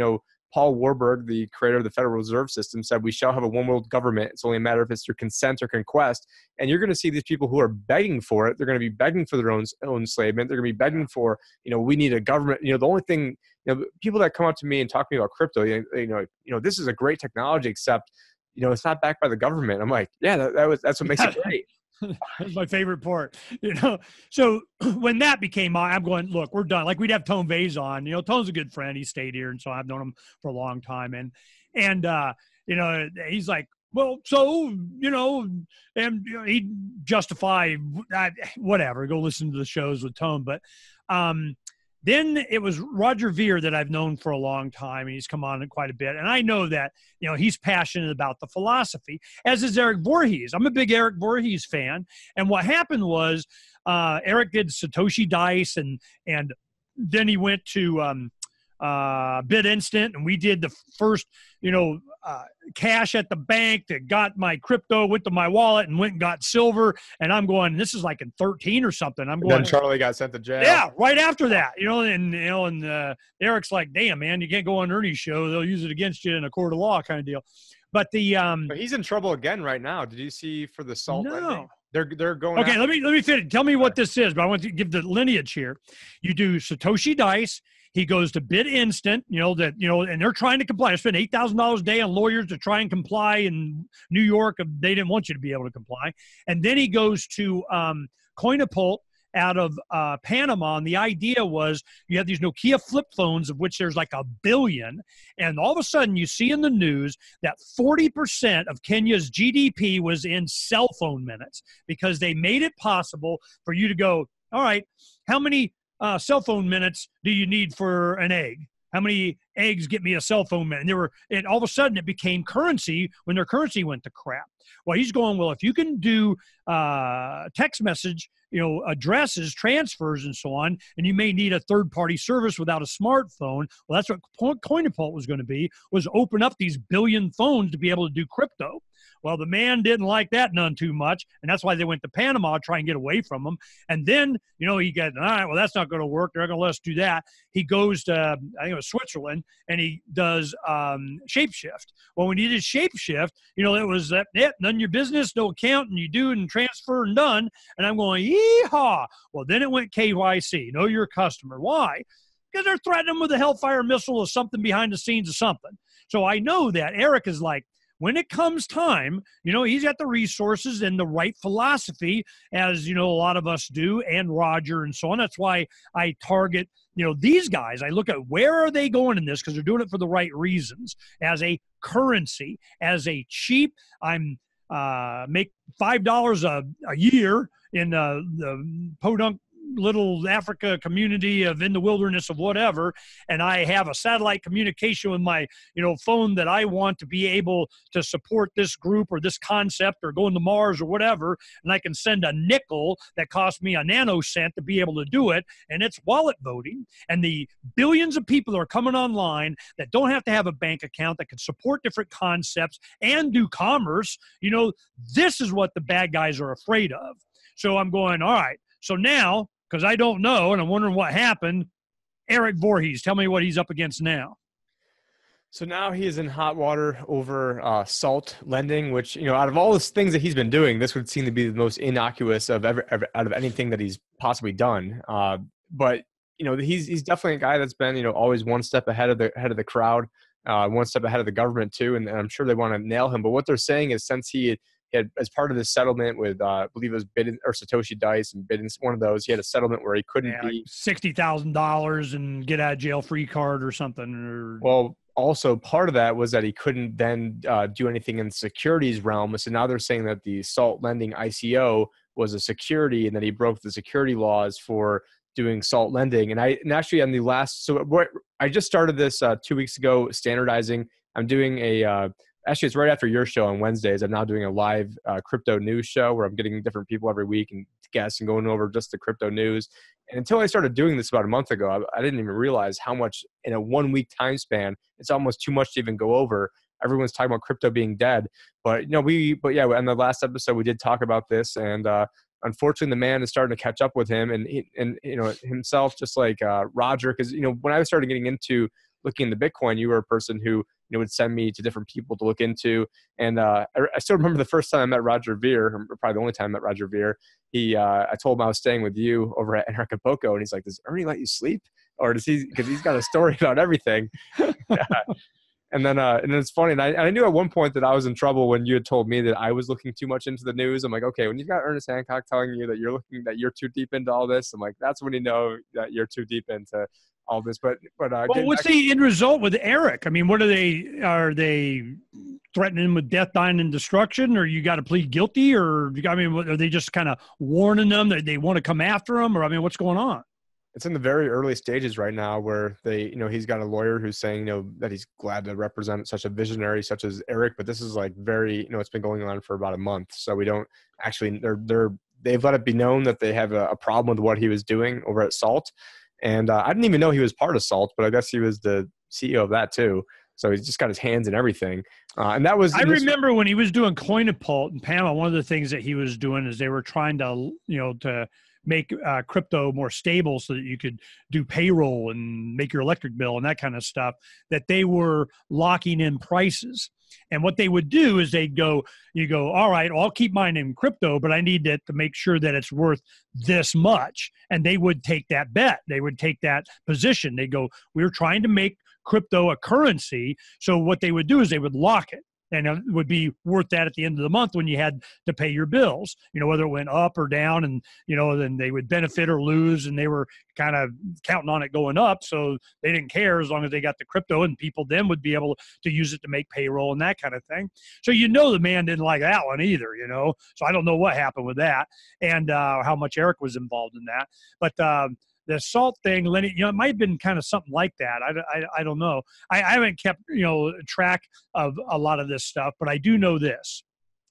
Paul Warburg, the creator of the Federal Reserve System, said we shall have a one world government. It's only a matter of it's through consent or conquest. And you're going to see these people who are begging for it. They're going to be begging for their own own enslavement. They're going to be begging for, you know, we need a government. You know, the only thing, you know, people that come up to me and talk to me about crypto, you know, you know, you know, this is a great technology, except, you know, it's not backed by the government. I'm like, yeah, that, that was that's what makes it great. That's my favorite part, you know. So when that became, I'm going, look, we're done. Like we'd have Tone Vase on, you know. Tone's a good friend. He stayed here, and so I've known him for a long time. And and uh, you know, he's like, well, so you know, and you know, he'd justify uh, whatever. Go listen to the shows with Tone, but um, then it was Roger Ver that I've known for a long time, and he's come on quite a bit. And I know that, you know, he's passionate about the philosophy, as is Eric Voorhees. I'm a big Eric Voorhees fan. And what happened was uh, Eric did Satoshi Dice, and and then he went to um, uh, BitInstant, and we did the first, you know, uh, cash at the bank that got my crypto, went to my wallet and went and got silver. And I'm going, this is like in thirteen or something. I'm going. Then Charlie got sent to jail. Yeah, right after that, you know, and you know, and uh, Eric's like, damn, man, you can't go on Ernie's show. They'll use it against you in a court of law kind of deal. But the um, but he's in trouble again right now. Did you see for the salt? No. Lending? They're they're going. Okay, after- let me let me finish. Tell me what this is, but I want to give the lineage here. You do Satoshi Dice. He goes to BitInstant, you know, that, you know, and they're trying to comply. I spent eight thousand dollars a day on lawyers to try and comply in New York. They didn't want you to be able to comply. And then he goes to um, Coinapult out of uh, Panama. And the idea was you have these Nokia flip phones, of which there's like a billion. And all of a sudden you see in the news that forty percent of Kenya's G D P was in cell phone minutes, because they made it possible for you to go, all right, how many Uh, cell phone minutes do you need for an egg? How many eggs get me a cell phone minute? And they were, and all of a sudden it became currency when their currency went to crap. Well, he's going, well, if you can do uh, text message, you know, addresses, transfers, and so on, and you may need a third-party service without a smartphone. Well, that's what Coinapult was going to be, was open up these billion phones to be able to do crypto. Well, the man didn't like that none too much, and that's why they went to Panama to try and get away from him. And then, you know, he got, all right, well, that's not going to work. They're not going to let us do that. He goes to, I think it was Switzerland, and he does um, Shapeshift. Well, when he did Shapeshift, you know, it was that, yeah, none of your business, no account, and you do and transfer and done. And I'm going, yee-haw. Well, then it went K Y C, know your customer. Why? Because they're threatening him with a Hellfire missile or something behind the scenes of something. So I know that Eric is like, when it comes time, you know, he's got the resources and the right philosophy, as, you know, a lot of us do, and Roger and so on. That's why I target, you know, these guys. I look at where are they going in this, because they're doing it for the right reasons, as a currency, as a cheap, I'm uh, make five dollars a, a year in uh, the podunk little Africa community of in the wilderness of whatever, and I have a satellite communication with my, you know, phone that I want to be able to support this group or this concept or going to Mars or whatever, and I can send a nickel that costs me a nanocent to be able to do it, and it's wallet voting. And the billions of people that are coming online that don't have to have a bank account, that can support different concepts and do commerce, you know, this is what the bad guys are afraid of. So I'm going, all right, so now, because I don't know, and I'm wondering what happened, Eric Voorhees, tell me what he's up against now. So now he is in hot water over uh, salt lending, which, you know, out of all the things that he's been doing, this would seem to be the most innocuous of ever, ever out of anything that he's possibly done. Uh, but, you know, he's he's definitely a guy that's been, you know, always one step ahead of the head of the crowd, uh, one step ahead of the government too, and, and I'm sure they want to nail him. But what they're saying is, since he had, He had, as part of this settlement with, uh, I believe it was Bid or Satoshi Dice and Bid, one of those, he had a settlement where he couldn't yeah, be like sixty thousand dollars and get out of jail free card or something. Or well, also part of that was that he couldn't then uh, do anything in the securities realm. So now they're saying that the salt lending I C O was a security, and that he broke the security laws for doing salt lending. And I, and actually on the last, so what I just started this uh, two weeks ago, standardizing. I'm doing a, uh, Actually, it's right after your show on Wednesdays. I'm now doing a live uh, crypto news show where I'm getting different people every week and guests and going over just the crypto news. And until I started doing this about a month ago, I, I didn't even realize how much in a one week time span, it's almost too much to even go over. Everyone's talking about crypto being dead. But, you know, we, but yeah, in the last episode, we did talk about this. And uh, unfortunately, the man is starting to catch up with him and, he, and you know, himself, just like uh, Roger. Because, you know, when I started getting into looking into Bitcoin, you were a person who, you know, would send me to different people to look into. And uh, I, I still remember the first time I met Roger Ver, or probably the only time I met Roger Ver. He, uh, I told him I was staying with you over at Acapulco, and he's like, "Does Ernie let you sleep, or does he?" Because he's got a story about everything. And then, uh, and then it's funny. And I, I knew at one point that I was in trouble when you had told me that I was looking too much into the news. I'm like, okay, when you've got Ernest Hancock telling you that you're looking, that you're too deep into all this, I'm like, that's when you know that you're too deep into all this. But, but, uh, well, what's the end result with Eric? I mean, what are they, are they threatening him with death, dying, and destruction, or you got to plead guilty, or, I mean, are they just kind of warning them that they want to come after him, or, I mean, what's going on? It's in the very early stages right now where they, you know, he's got a lawyer who's saying, you know, that he's glad to represent such a visionary such as Eric, but this is like very, you know, it's been going on for about a month. So we don't actually, they're, they're, they've let it be known that they have a, a problem with what he was doing over at Salt. And uh, I didn't even know he was part of Salt, but I guess he was the C E O of that too. So he's just got his hands in everything. Uh, and that was, I remember when he was doing Coinapult and Pama, one of the things that he was doing is they were trying to, you know, to make uh, crypto more stable so that you could do payroll and make your electric bill and that kind of stuff, that they were locking in prices. And what they would do is they'd go, you go, all right, well, I'll keep mine in crypto, but I need it to make sure that it's worth this much. And they would take that bet. They would take that position. They go, we're trying to make crypto a currency. So what they would do is they would lock it. And it would be worth that at the end of the month when you had to pay your bills, you know, whether it went up or down, and, you know, then they would benefit or lose, and they were kind of counting on it going up. So they didn't care as long as they got the crypto, and people then would be able to use it to make payroll and that kind of thing. So, you know, the man didn't like that one either, you know, so I don't know what happened with that and uh, how much Eric was involved in that. But, um, the Salt thing, Lenny, you know, it might have been kind of something like that. I, I, I don't know. I, I haven't kept, you know, track of a lot of this stuff, but I do know this.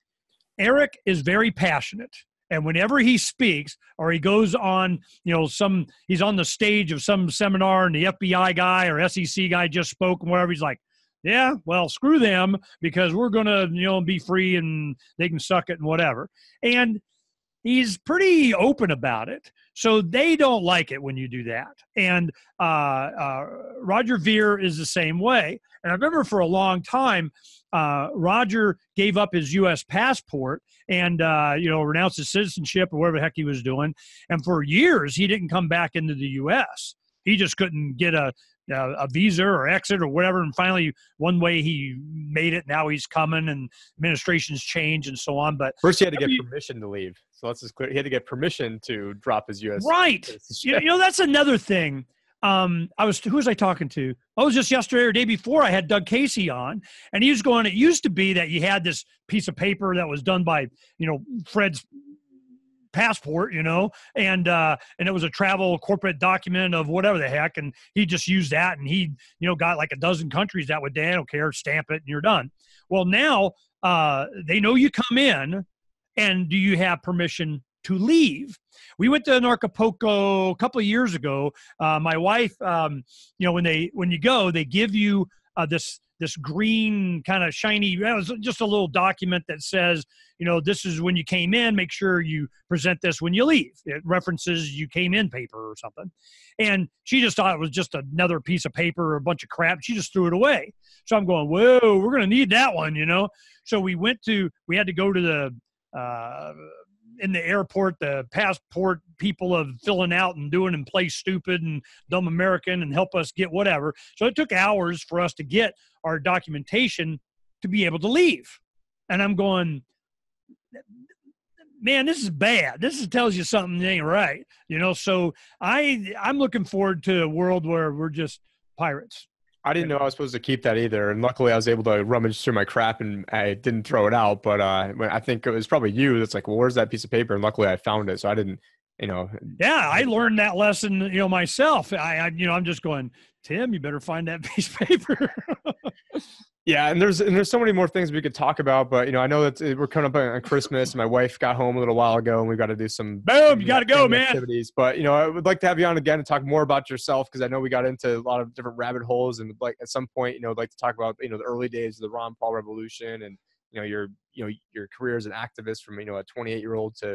Eric is very passionate. And whenever he speaks or he goes on, you know, some, he's on the stage of some seminar and the F B I guy or S E C guy just spoke and whatever, he's like, yeah, well, screw them because we're going to, you know, be free and they can suck it and whatever. And he's pretty open about it. So they don't like it when you do that. And uh, uh, Roger Ver is the same way. And I remember for a long time, uh, Roger gave up his U S passport and, uh, you know, renounced his citizenship or whatever the heck he was doing. And for years, he didn't come back into the U S. He just couldn't get a, a, a visa or exit or whatever. And finally, one way he made it. Now he's coming and administrations change and so on. But first, he had to get permission to leave. So let's just clear. He had to get permission to drop his U S. Right. You, you know, that's another thing. Um, I was, who was I talking to? I was just yesterday or day before I had Doug Casey on, and he was going, it used to be that you had this piece of paper that was done by, you know, Fred's passport, you know, and, uh, and it was a travel corporate document of whatever the heck. And he just used that, and he, you know, got like a dozen countries that would, they don't care, stamp it and you're done. Well, now, uh, they know you come in, and do you have permission to leave? We went to Acapulco a couple of years ago. Uh, my wife, um, you know, when they, when you go, they give you uh, this, this green kind of shiny, it was just a little document that says, you know, this is when you came in, make sure you present this when you leave. It references you came in paper or something. And she just thought it was just another piece of paper or a bunch of crap. She just threw it away. So I'm going, whoa, we're going to need that one, you know? So we went to, we had to go to the, uh, in the airport, the passport people of filling out and doing and play stupid and dumb American and help us get whatever. So it took hours for us to get our documentation to be able to leave. And I'm going, man, this is bad. This is, tells you something ain't right. You know, so I, I'm looking forward to a world where we're just pirates. I didn't know I was supposed to keep that either. And luckily I was able to rummage through my crap and I didn't throw it out. But uh, I think it was probably you that's like, well, where's that piece of paper? And luckily I found it. So I didn't, you know. Yeah, I learned that lesson, you know, myself. I, I you know, I'm just going, Tim, you better find that piece of paper. Yeah, and there's and there's so many more things we could talk about, but you know, I know that we're coming up on Christmas. My wife got home a little while ago, and we've got to do some boom. You got to go, man. Activities, but you know, I would like to have you on again and talk more about yourself because I know we got into a lot of different rabbit holes, and like at some point, you know, I'd like to talk about you know the early days of the Ron Paul revolution, and you know your you know your career as an activist from you know a twenty-eight year old to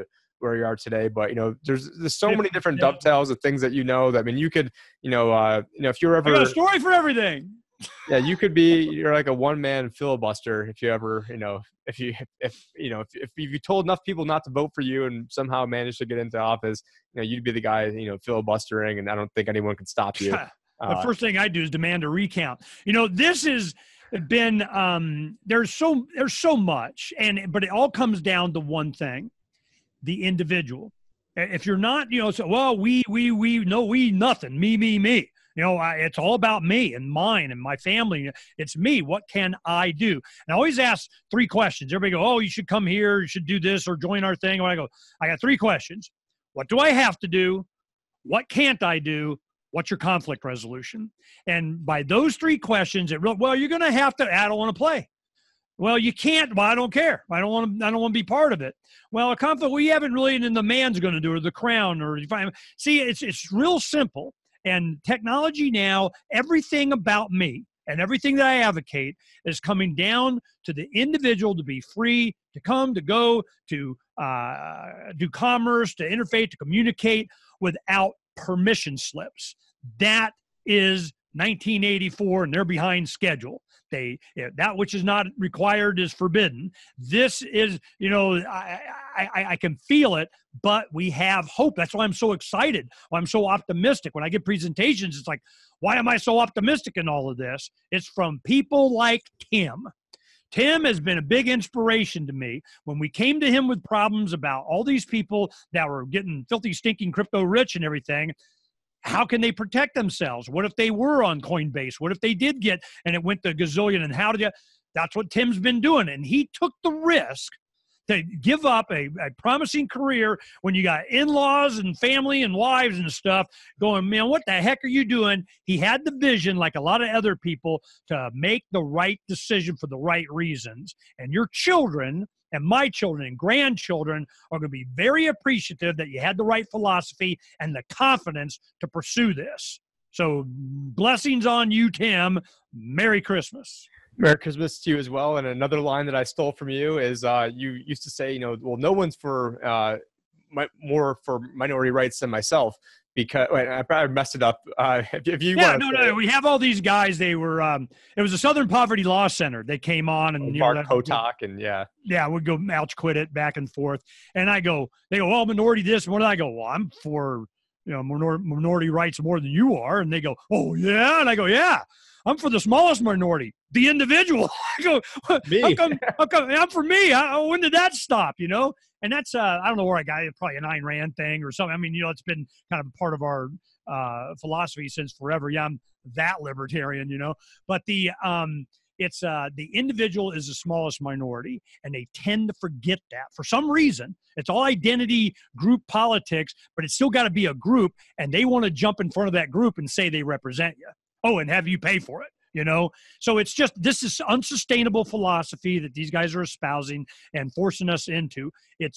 where you are today. But, you know, there's, there's so many different Yeah. dovetails of things that, you know, that, I mean, you could, you know, uh, you know, if you're ever, I got a story for everything. yeah, you could be, you're like a one man filibuster. If you ever, you know, if you, if, you know, if, if you told enough people not to vote for you and somehow managed to get into office, you know, you'd be the guy, you know, filibustering, and I don't think anyone can stop you. The Uh, first thing I do is demand a recount. You know, this has been, um, there's so, there's so much, and, but it all comes down to one thing, the individual. If you're not, you know, so, well, we, we, we, no, we, nothing, me, me, me. You know, I, it's all about me and mine and my family. It's me. What can I do? And I always ask three questions. Everybody go, oh, you should come here. You should do this or join our thing. Or I go, I got three questions. What do I have to do? What can't I do? What's your conflict resolution? And by those three questions, it real, well, you're going to have to, I don't want to play. Well, you can't. Well, I don't care. I don't want to. I don't want to be part of it. Well, a conflict we haven't really, and then the man's going to do, or the crown, or see, it's it's real simple. And technology now, everything about me and everything that I advocate is coming down to the individual to be free to come, to go, to uh, do commerce, to interface, to communicate without permission slips. That is nineteen eighty-four, and they're behind schedule. They, that which is not required is forbidden. This is, you know, I, I, I can feel it, but we have hope. That's why I'm so excited. Why I'm so optimistic. When I give presentations, it's like, why am I so optimistic in all of this? It's from people like Tim. Tim has been a big inspiration to me. When we came to him with problems about all these people that were getting filthy, stinking crypto rich and everything, how can they protect themselves? What if they were on Coinbase? What if they did get, and it went to gazillion, and how did you, that's what Tim's been doing. And he took the risk to give up a, a promising career when you got in-laws and family and wives and stuff going, man, what the heck are you doing? He had the vision, like a lot of other people, to make the right decision for the right reasons. And your children and my children and grandchildren are going to be very appreciative that you had the right philosophy and the confidence to pursue this. So blessings on you, Tim. Merry Christmas. Merry Christmas to you as well. And another line that I stole from you is uh, you used to say, you know, well, no one's for uh, my, more for minority rights than myself. Because wait, I probably messed it up. Uh, if, if you yeah, want no, no, it. we have all these guys. They were. Um, it was the Southern Poverty Law Center. They came on and oh, you Mark know, that, Kotak and yeah, yeah, we'd go ouch quit it back and forth. And I go, they go, well, minority this. And what do I go? Well, I'm for you know minor, minority rights more than you are. And they go, oh yeah, and I go, yeah, I'm for the smallest minority, the individual. I go, me. How come, how come, I'm for me. How, when did that stop? You know. And that's uh, I don't know where I got it. Probably an Ayn Rand thing or something. I mean, you know, it's been kind of part of our uh, philosophy since forever. Yeah, I'm that libertarian, you know. But the um, it's uh, the individual is the smallest minority, and they tend to forget that for some reason. It's all identity group politics, but it's still got to be a group, and they want to jump in front of that group and say they represent you. Oh, and have you pay for it. You know, so it's just, this is unsustainable philosophy that these guys are espousing and forcing us into. It's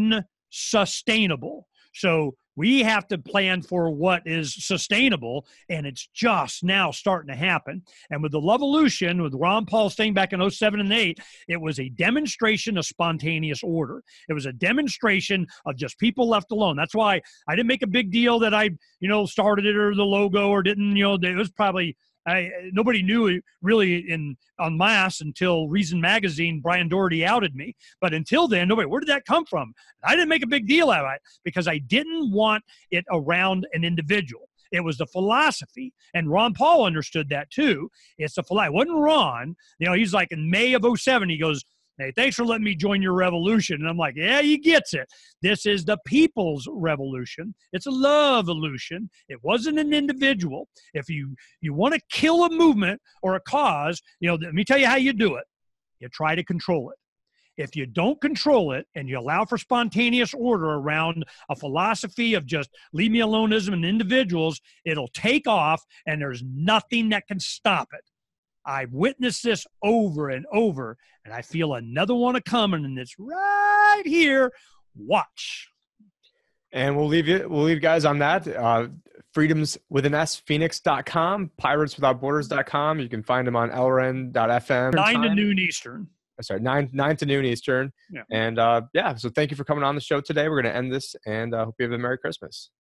unsustainable. So we have to plan for what is sustainable, and it's just now starting to happen. And with the Lovolution, with Ron Paul's thing back in oh seven and eight, it was a demonstration of spontaneous order. It was a demonstration of just people left alone. That's why I didn't make a big deal that I, you know, started it or the logo or didn't, you know, it was probably, I, nobody knew it really in en masse until Reason Magazine, Brian Doherty outed me. But until then, nobody, where did that come from? I didn't make a big deal out of it because I didn't want it around an individual. It was the philosophy. And Ron Paul understood that too. It's the philosophy. It wasn't Ron. You know, he's like in May of oh seven, he goes, hey, thanks for letting me join your revolution. And I'm like, yeah, he gets it. This is the people's revolution. It's a love-volution. It wasn't an individual. If you, you want to kill a movement or a cause, you know, let me tell you how you do it. You try to control it. If you don't control it and you allow for spontaneous order around a philosophy of just leave me aloneism and individuals, it'll take off and there's nothing that can stop it. I've witnessed this over and over, and I feel another one a coming, and it's right here. Watch. And we'll leave you, we'll leave guys on that. Uh, freedoms with an S, phoenix dot com, pirates without borders dot com. You can find them on L R N dot F M. nine to noon Eastern. sorry, nine nine to noon Eastern. Yeah. And uh, yeah, so thank you for coming on the show today. We're going to end this, and I uh, hope you have a Merry Christmas.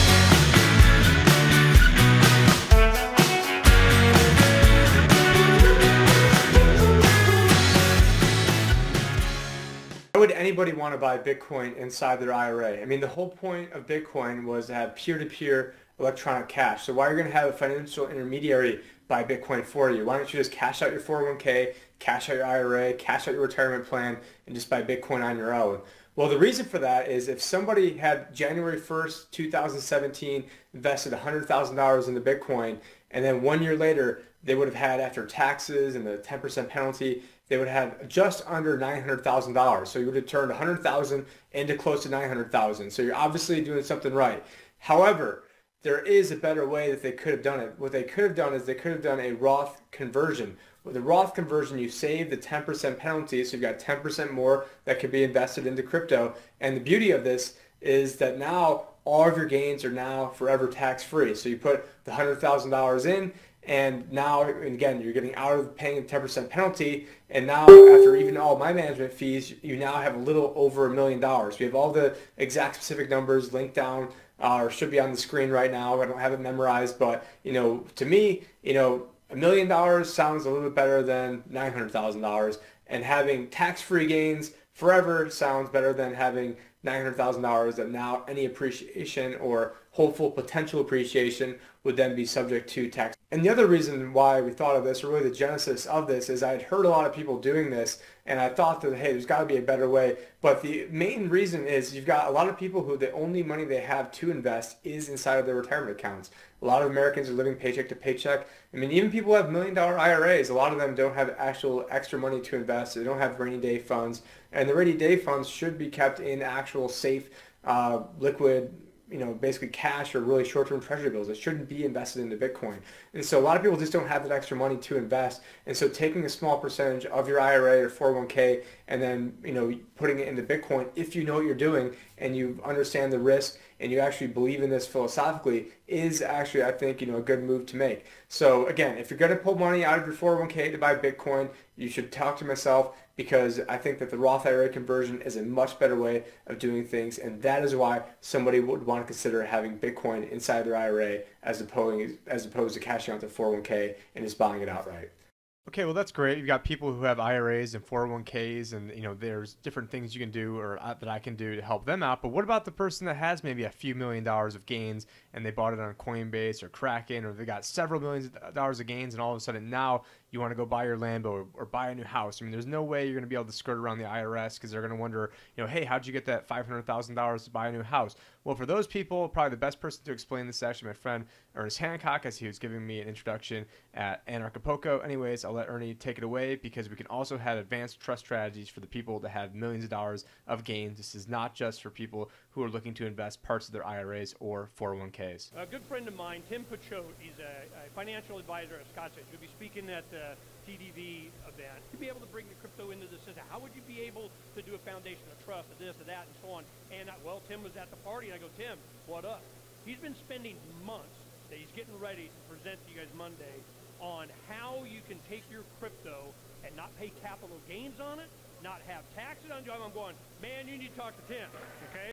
Why would anybody want to buy Bitcoin inside their I R A? I mean, the whole point of Bitcoin was to have peer-to-peer electronic cash. So why are you going to have a financial intermediary buy Bitcoin for you? Why don't you just cash out your four oh one k, cash out your I R A, cash out your retirement plan, and just buy Bitcoin on your own? Well, the reason for that is if somebody had January first, two thousand seventeen invested one hundred thousand dollars into Bitcoin, and then one year later, they would have had, after taxes and the ten percent penalty, they would have just under nine hundred thousand dollars. So you would have turned one hundred thousand dollars into close to nine hundred thousand dollars. So you're obviously doing something right. However, there is a better way that they could have done it. What they could have done is they could have done a Roth conversion. With a Roth conversion, you save the ten percent penalty, so you've got ten percent more that could be invested into crypto. And the beauty of this is that now all of your gains are now forever tax-free. So you put the one hundred thousand dollars in, and now, again, you're getting out of paying the ten percent penalty, and now after even all my management fees, you now have a little over a million dollars. We have all the exact specific numbers linked down, uh, or should be on the screen right now. I don't have it memorized, but, you know, to me, you know, a million dollars sounds a little bit better than nine hundred thousand dollars, and having tax-free gains forever sounds better than having nine hundred thousand dollars that now any appreciation or hopeful potential appreciation would then be subject to tax. And the other reason why we thought of this, or really the genesis of this, is I had heard a lot of people doing this, and I thought that, hey, there's got to be a better way. But the main reason is you've got a lot of people who the only money they have to invest is inside of their retirement accounts. A lot of Americans are living paycheck to paycheck. I mean, even people who have million dollar I R As, a lot of them don't have actual extra money to invest. They don't have rainy day funds. And the rainy day funds should be kept in actual safe, uh, liquid, you know, basically cash or really short-term treasury bills. It shouldn't be invested into Bitcoin. And so a lot of people just don't have that extra money to invest. And so taking a small percentage of your I R A or four oh one k and then, you know, putting it into Bitcoin, if you know what you're doing and you understand the risk and you actually believe in this philosophically, is actually, I think, you know, a good move to make. So again, if you're going to pull money out of your four oh one k to buy Bitcoin, you should talk to myself, because I think that the Roth I R A conversion is a much better way of doing things, and that is why somebody would want to consider having Bitcoin inside their I R A as opposed, as opposed to cashing out their four oh one k and just buying it outright. Okay, well, that's great. You've got people who have I R As and four oh one k's, and, you know, there's different things you can do or uh, that I can do to help them out. But what about the person that has maybe a few million dollars of gains and they bought it on Coinbase or Kraken, or they got several millions of dollars of gains, and all of a sudden now you want to go buy your Lambo or, or buy a new house? I mean, there's no way you're going to be able to skirt around the I R S, because they're going to wonder, you know, hey, how'd you get that five hundred thousand dollars to buy a new house? Well, for those people, probably the best person to explain this is actually my friend Ernest Hancock, as he was giving me an introduction at Anarchapulco. Anyways, I'll let Ernie take it away, because we can also have advanced trust strategies for the people that have millions of dollars of gains. This is not just for people who are looking to invest parts of their I R As or four oh one k's. A good friend of mine, Tim Pachote, he's a, a financial advisor at Scottsdale. He'll be speaking at the T D V event. To be able to bring the crypto into the system, how would you be able to do a foundation of trust, of this, of that, and so on? And I, well, Tim was at the party, and I go, Tim, what up? He's been spending months that he's getting ready to present to you guys Monday on how you can take your crypto and not pay capital gains on it, not have taxes on it. I'm going, man, you need to talk to Tim, okay?